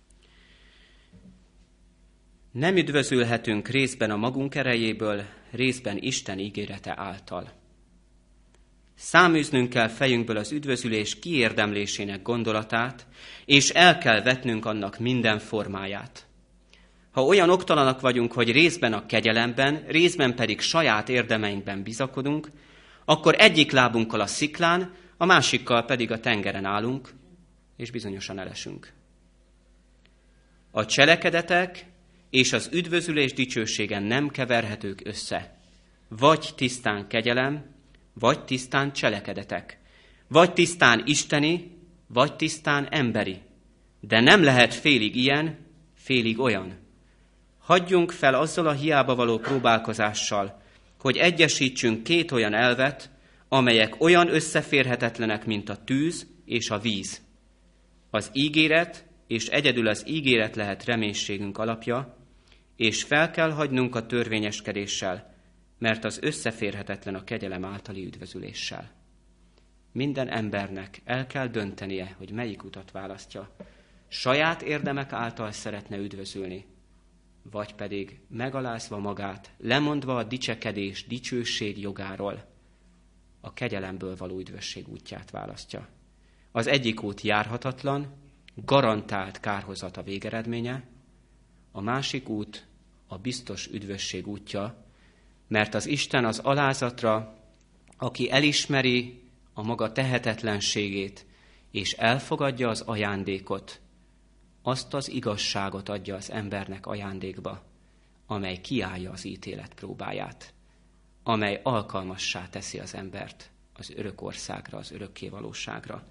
Nem üdvözülhetünk részben a magunk erejéből, részben Isten ígérete által. Száműznünk kell fejünkből az üdvözülés kiérdemlésének gondolatát, és el kell vetnünk annak minden formáját. Ha olyan oktalanak vagyunk, hogy részben a kegyelemben, részben pedig saját érdemeinkben bizakodunk, akkor egyik lábunkkal a sziklán, a másikkal pedig a tengeren állunk, és bizonyosan elesünk. A cselekedetek és az üdvözülés dicsősége nem keverhetők össze. Vagy tisztán kegyelem, vagy tisztán cselekedetek. Vagy tisztán isteni, vagy tisztán emberi. De nem lehet félig ilyen, félig olyan. Hagyjunk fel azzal a hiába való próbálkozással, hogy egyesítsünk két olyan elvet, amelyek olyan összeférhetetlenek, mint a tűz és a víz. Az ígéret, és egyedül az ígéret lehet reménységünk alapja, és fel kell hagynunk a törvényeskedéssel, mert az összeférhetetlen a kegyelem általi üdvözüléssel. Minden embernek el kell döntenie, hogy melyik utat választja. Saját érdemek által szeretne üdvözülni, vagy pedig megalázva magát, lemondva a dicsekedés, dicsőség jogáról, a kegyelemből való üdvösség útját választja. Az egyik út járhatatlan, garantált kárhozat a végeredménye, a másik út a biztos üdvösség útja, mert az Isten az alázatra, aki elismeri a maga tehetetlenségét, és elfogadja az ajándékot, azt az igazságot adja az embernek ajándékba, amely kiállja az ítélet próbáját, amely alkalmassá teszi az embert az örök országra, az örökké valóságra.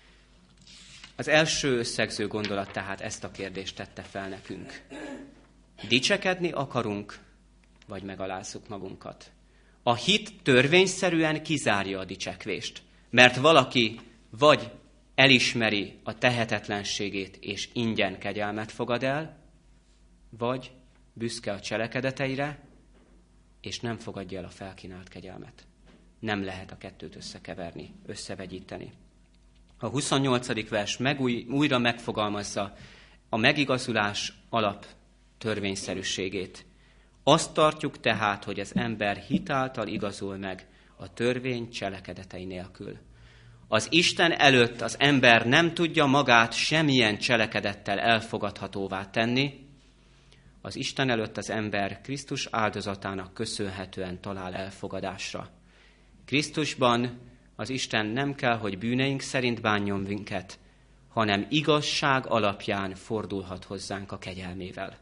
Az első összegző gondolat tehát ezt a kérdést tette fel nekünk. Dicsekedni akarunk, vagy megalázzuk magunkat? A hit törvényszerűen kizárja a dicsekvést, mert valaki vagy elismeri a tehetetlenségét, és ingyen kegyelmet fogad el, vagy büszke a cselekedeteire, és nem fogadja el a felkínált kegyelmet. Nem lehet a kettőt összekeverni, összevegyíteni. A 28. vers újra megfogalmazza a megigazulás alap törvényszerűségét. Azt tartjuk tehát, hogy az ember hit által igazul meg a törvény cselekedetei nélkül. Az Isten előtt az ember nem tudja magát semmilyen cselekedettel elfogadhatóvá tenni, az Isten előtt az ember Krisztus áldozatának köszönhetően talál elfogadásra. Krisztusban az Isten nem kell, hogy bűneink szerint bánjon minket, hanem igazság alapján fordulhat hozzánk a kegyelmével.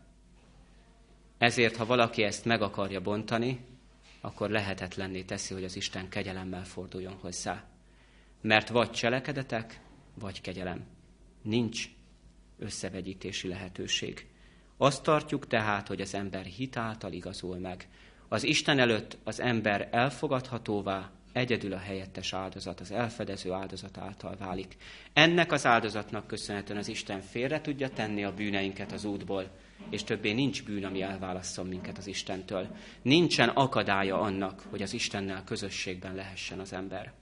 Ezért, ha valaki ezt meg akarja bontani, akkor lehetetlenné teszi, hogy az Isten kegyelemmel forduljon hozzá. Mert vagy cselekedetek, vagy kegyelem. Nincs összevegyítési lehetőség. Azt tartjuk tehát, hogy az ember hit által igazul meg. Az Isten előtt az ember elfogadhatóvá, egyedül a helyettes áldozat, az elfedező áldozat által válik. Ennek az áldozatnak köszönhetően az Isten félre tudja tenni a bűneinket az útból, és többé nincs bűn, ami elválasszon minket az Istentől. Nincsen akadálya annak, hogy az Istennel közösségben lehessen az ember.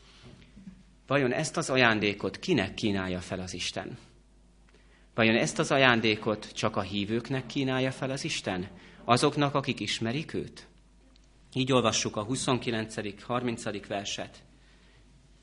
Vajon ezt az ajándékot kinek kínálja fel az Isten? Vajon ezt az ajándékot csak a hívőknek kínálja fel az Isten? Azoknak, akik ismerik őt? Így olvassuk a 29. 30. verset.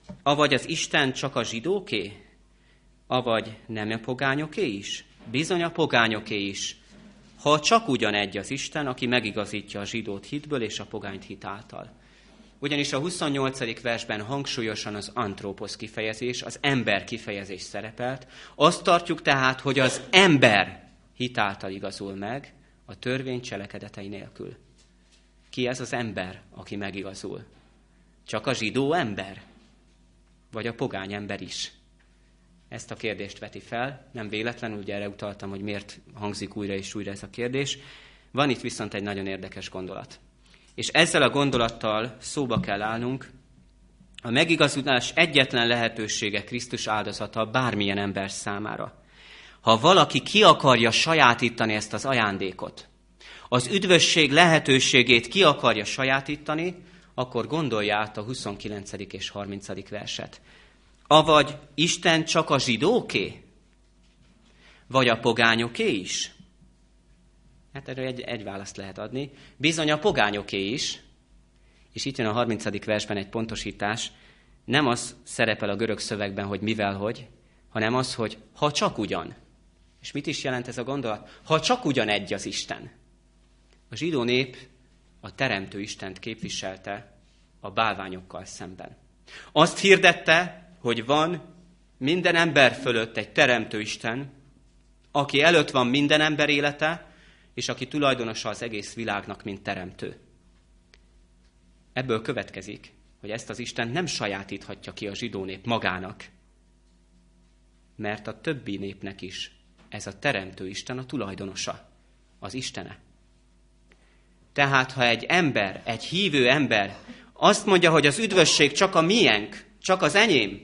Avagy az Isten csak a zsidóké? Avagy nem a pogányoké is? Bizony a pogányoké is. Ha csak ugyanegy az Isten, aki megigazítja a zsidót hitből és a pogányt hit által. Ugyanis a 28. versben hangsúlyosan az antróposz kifejezés, az ember kifejezés szerepelt. Azt tartjuk tehát, hogy az ember hit által igazul meg, a törvény cselekedetei nélkül. Ki ez az ember, aki megigazul? Csak a zsidó ember? Vagy a pogány ember is? Ezt a kérdést veti fel. Nem véletlenül, ugye erre utaltam, hogy miért hangzik újra és újra ez a kérdés. Van itt viszont egy nagyon érdekes gondolat. És ezzel a gondolattal szóba kell állnunk. A megigazulás egyetlen lehetősége Krisztus áldozata bármilyen ember számára. Ha valaki ki akarja sajátítani ezt az ajándékot, az üdvösség lehetőségét ki akarja sajátítani, akkor gondolja át a 29. és 30. verset. Avagy Isten csak a zsidóké? Vagy a pogányoké is? Hát erről egy választ lehet adni. Bizony a pogányoké is. És itt jön a 30. versben egy pontosítás. Nem az szerepel a görög szövegben, hogy mivel hogy, hanem az, hogy ha csak ugyan. És mit is jelent ez a gondolat? Ha csak ugyan egy az Isten. A zsidó nép a teremtő Istent képviselte a bálványokkal szemben. Azt hirdette, hogy van minden ember fölött egy teremtő Isten, aki előtt van minden ember élete, és aki tulajdonosa az egész világnak, mint teremtő. Ebből következik, hogy ezt az Isten nem sajátíthatja ki a zsidó nép magának, mert a többi népnek is ez a teremtő Isten a tulajdonosa, az Istene. Tehát, ha egy ember, egy hívő ember azt mondja, hogy az üdvösség csak a miénk, csak az enyém,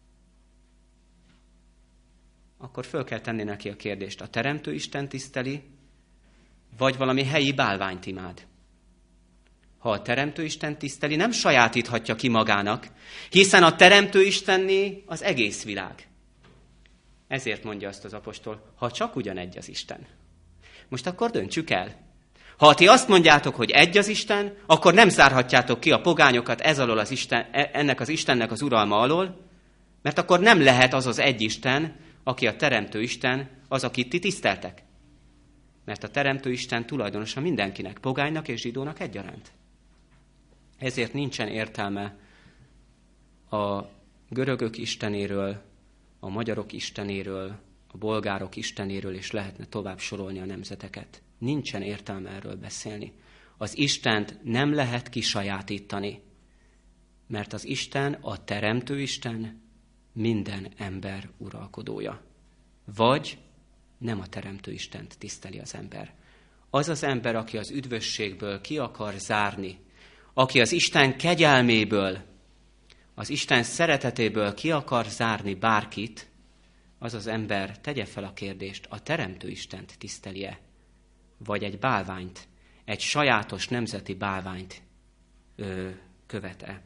akkor föl kell tenni neki a kérdést, a teremtő Isten tiszteli, vagy valami helyi bálványt imád. Ha a teremtő Isten tiszteli, nem sajátíthatja ki magának, hiszen a teremtő Istenné az egész világ. Ezért mondja azt az apostol, ha csak ugyanegy az Isten. Most akkor döntsük el. Ha ti azt mondjátok, hogy egy az Isten, akkor nem zárhatjátok ki a pogányokat ez alól az Isten, ennek az Istennek az uralma alól, mert akkor nem lehet az az egy Isten, aki a teremtő Isten, az, akit ti tiszteltek. Mert a teremtő Isten tulajdonosa mindenkinek, pogánynak és zsidónak egyaránt. Ezért nincsen értelme a görögök istenéről, a magyarok istenéről, a bolgárok istenéről, és lehetne tovább sorolni a nemzeteket. Nincsen értelme erről beszélni. Az Istent nem lehet kisajátítani, mert az Isten, a teremtő Isten, minden ember uralkodója. Vagy nem a teremtő Istent tiszteli az ember. Az az ember, aki az üdvösségből ki akar zárni, aki az Isten kegyelméből, az Isten szeretetéből ki akar zárni bárkit, az az ember tegye fel a kérdést, a teremtő Istent tiszteli-e, vagy egy bálványt, egy sajátos nemzeti bálványt követ-e.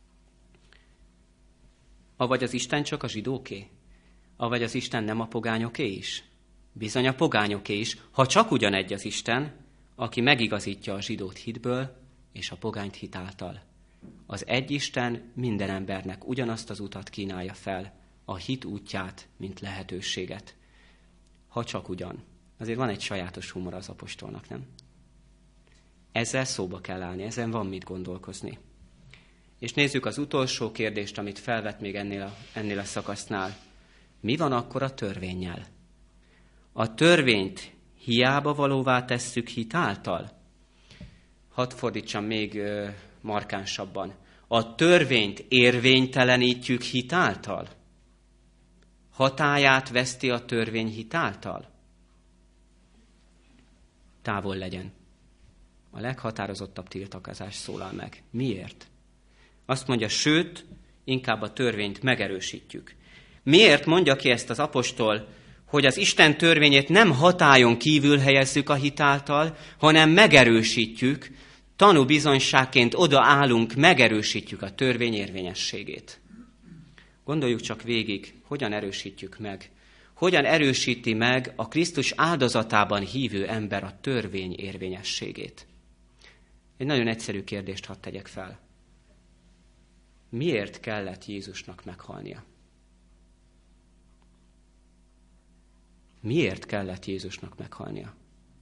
Avagy az Isten csak a zsidóké? Avagy az Isten nem a pogányoké is? Bizony a pogányoké is, ha csak ugyanegy az Isten, aki megigazítja a zsidót hitből és a pogányt hit által. Az egy Isten minden embernek ugyanazt az utat kínálja fel, a hit útját, mint lehetőséget. Ha csak ugyan. Azért van egy sajátos humor az apostolnak, nem? Ezzel szóba kell állni, ezen van mit gondolkozni. És nézzük az utolsó kérdést, amit felvet még ennél a szakasznál. Mi van akkor a törvénnyel? A törvényt hiába valóvá tesszük hit által? Hadd fordítsam még markánsabban. A törvényt érvénytelenítjük hit által? Hatályát veszti a törvény hit által? Távol legyen. A leghatározottabb tiltakozás szólal meg. Miért? Azt mondja, sőt, inkább a törvényt megerősítjük. Miért mondja ki ezt az apostol, hogy az Isten törvényét nem hatályon kívül helyezzük a hit által, hanem megerősítjük, tanúbizonyságként odaállunk, megerősítjük a törvény érvényességét. Gondoljuk csak végig, hogyan erősítjük meg. Hogyan erősíti meg a Krisztus áldozatában hívő ember a törvény érvényességét? Egy nagyon egyszerű kérdést hadd tegyek fel. miért kellett Jézusnak meghalnia? Miért kellett Jézusnak meghalnia?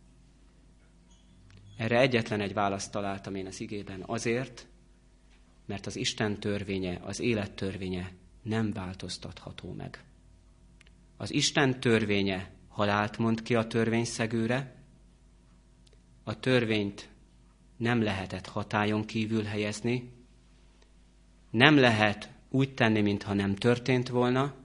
Erre egyetlen egy választ találtam én az igében. Azért, mert az Isten törvénye, az élet törvénye nem változtatható meg. Az Isten törvénye halált mond ki a törvényszegőre, a törvényt nem lehetett hatályon kívül helyezni, nem lehet úgy tenni, mintha nem történt volna,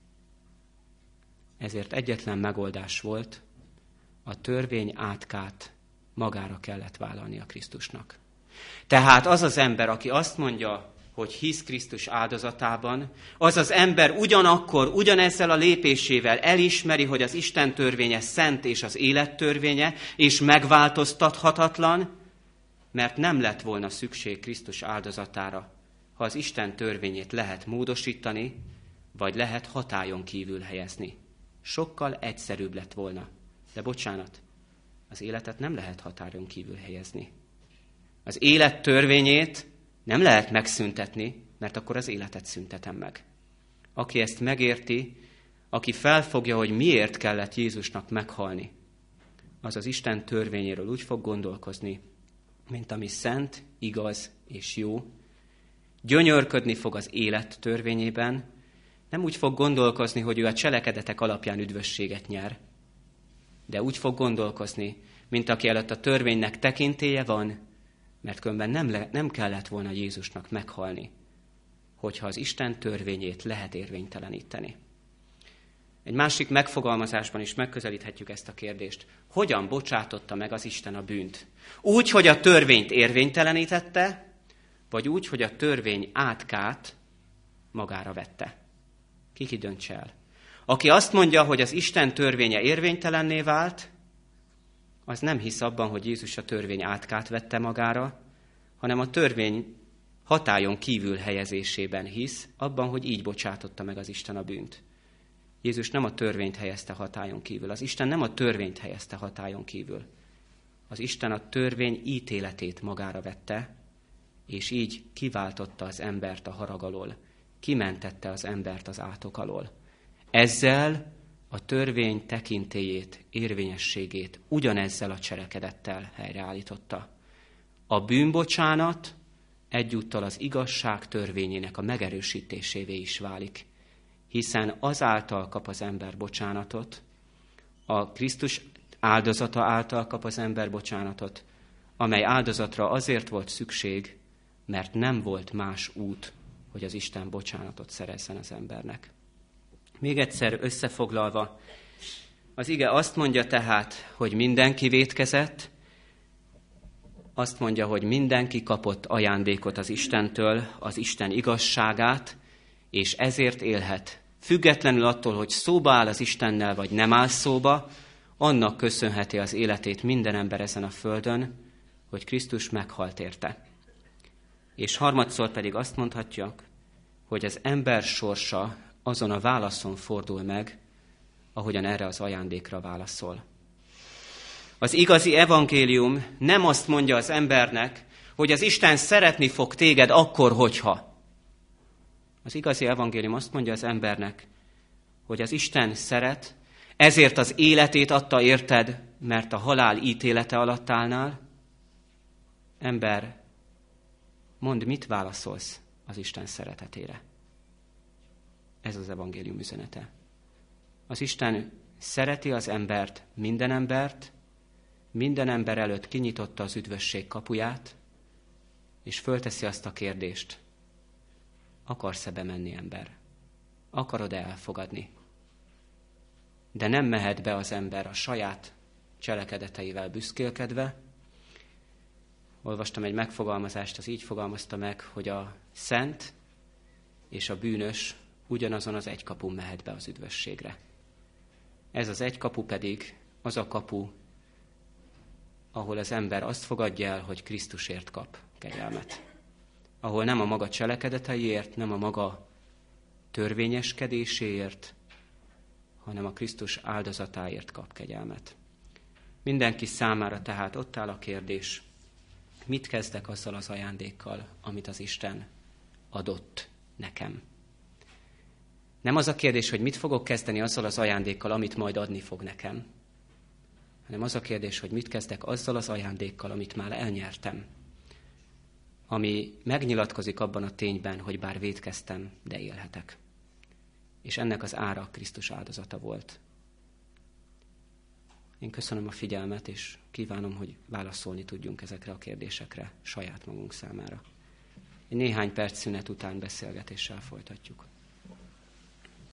ezért egyetlen megoldás volt, a törvény átkát magára kellett vállalni a Krisztusnak. Tehát az az ember, aki azt mondja, hogy hisz Krisztus áldozatában, az az ember ugyanezzel a lépésével elismeri, hogy az Isten törvénye szent és az élet törvénye, és megváltoztathatatlan, mert nem lett volna szükség Krisztus áldozatára, ha az Isten törvényét lehet módosítani, vagy lehet hatályon kívül helyezni. Sokkal egyszerűbb lett volna. De bocsánat, az életet nem lehet hatályon kívül helyezni. Az élet törvényét nem lehet megszüntetni, mert akkor az életet szüntetem meg. Aki ezt megérti, aki felfogja, hogy miért kellett Jézusnak meghalni, az az Isten törvényéről úgy fog gondolkozni, mint ami szent, igaz és jó. Gyönyörködni fog az élet törvényében, nem úgy fog gondolkozni, hogy ő a cselekedetek alapján üdvösséget nyer, de úgy fog gondolkozni, mint aki előtt a törvénynek tekintélye van, mert különben nem kellett volna Jézusnak meghalni, hogyha az Isten törvényét lehet érvényteleníteni. Egy másik megfogalmazásban is megközelíthetjük ezt a kérdést. Hogyan bocsátotta meg az Isten a bűnt? Úgy, hogy a törvényt érvénytelenítette, vagy úgy, hogy a törvény átkát magára vette? Ki döntse el? Aki azt mondja, hogy az Isten törvénye érvénytelenné vált, az nem hisz abban, hogy Jézus a törvény átkát vette magára, hanem a törvény hatályon kívül helyezésében hisz, abban, hogy így bocsátotta meg az Isten a bűnt. Jézus nem a törvényt helyezte hatályon kívül. Az Isten nem a törvényt helyezte hatályon kívül. Az Isten a törvény ítéletét magára vette, és így kiváltotta az embert a harag alól. Kimentette az embert az átok alól. Ezzel a törvény tekintélyét, érvényességét ugyanezzel a cselekedettel helyreállította. A bűnbocsánat egyúttal az igazság törvényének a megerősítésévé is válik, hiszen azáltal kap az ember bocsánatot, a Krisztus áldozata által kap az ember bocsánatot, amely áldozatra azért volt szükség, mert nem volt más út, hogy az Isten bocsánatot szerezzen az embernek. Még egyszer összefoglalva, az ige azt mondja tehát, hogy mindenki vétkezett, azt mondja, hogy mindenki kapott ajándékot az Istentől, az Isten igazságát, és ezért élhet. Függetlenül attól, hogy szóba áll az Istennel, vagy nem áll szóba, annak köszönheti az életét minden ember ezen a földön, hogy Krisztus meghalt érte. És harmadszor pedig azt mondhatjuk, hogy az ember sorsa azon a válaszon fordul meg, ahogyan erre az ajándékra válaszol. Az igazi evangélium nem azt mondja az embernek, hogy az Isten szeretni fog téged akkor, hogyha. Az igazi evangélium azt mondja az embernek, hogy az Isten szeret, ezért az életét adta érted, mert a halál ítélete alatt állnál. Ember, mondd, mit válaszolsz az Isten szeretetére? Ez az evangélium üzenete. Az Isten szereti az embert, minden ember előtt kinyitotta az üdvösség kapuját, és fölteszi azt a kérdést, akarsz-e bemenni, ember? Akarod-e elfogadni? De nem mehet be az ember a saját cselekedeteivel büszkélkedve. Olvastam egy megfogalmazást, az így fogalmazta meg, hogy a szent és a bűnös ugyanazon az egy kapun mehet be az üdvösségre. Ez az egy kapu pedig az a kapu, ahol az ember azt fogadja el, hogy Krisztusért kap kegyelmet. Ahol nem a maga cselekedeteiért, nem a maga törvényeskedéséért, hanem a Krisztus áldozatáért kap kegyelmet. Mindenki számára tehát ott áll a kérdés, mit kezdek azzal az ajándékkal, amit az Isten adott nekem. Nem az a kérdés, hogy mit fogok kezdeni azzal az ajándékkal, amit majd adni fog nekem, hanem az a kérdés, hogy mit kezdek azzal az ajándékkal, amit már elnyertem, ami megnyilatkozik abban a tényben, hogy bár vétkeztem, de élhetek. És ennek az ára Krisztus áldozata volt. Én köszönöm a figyelmet, és kívánom, hogy válaszolni tudjunk ezekre a kérdésekre saját magunk számára. Egy néhány perc szünet után beszélgetéssel folytatjuk.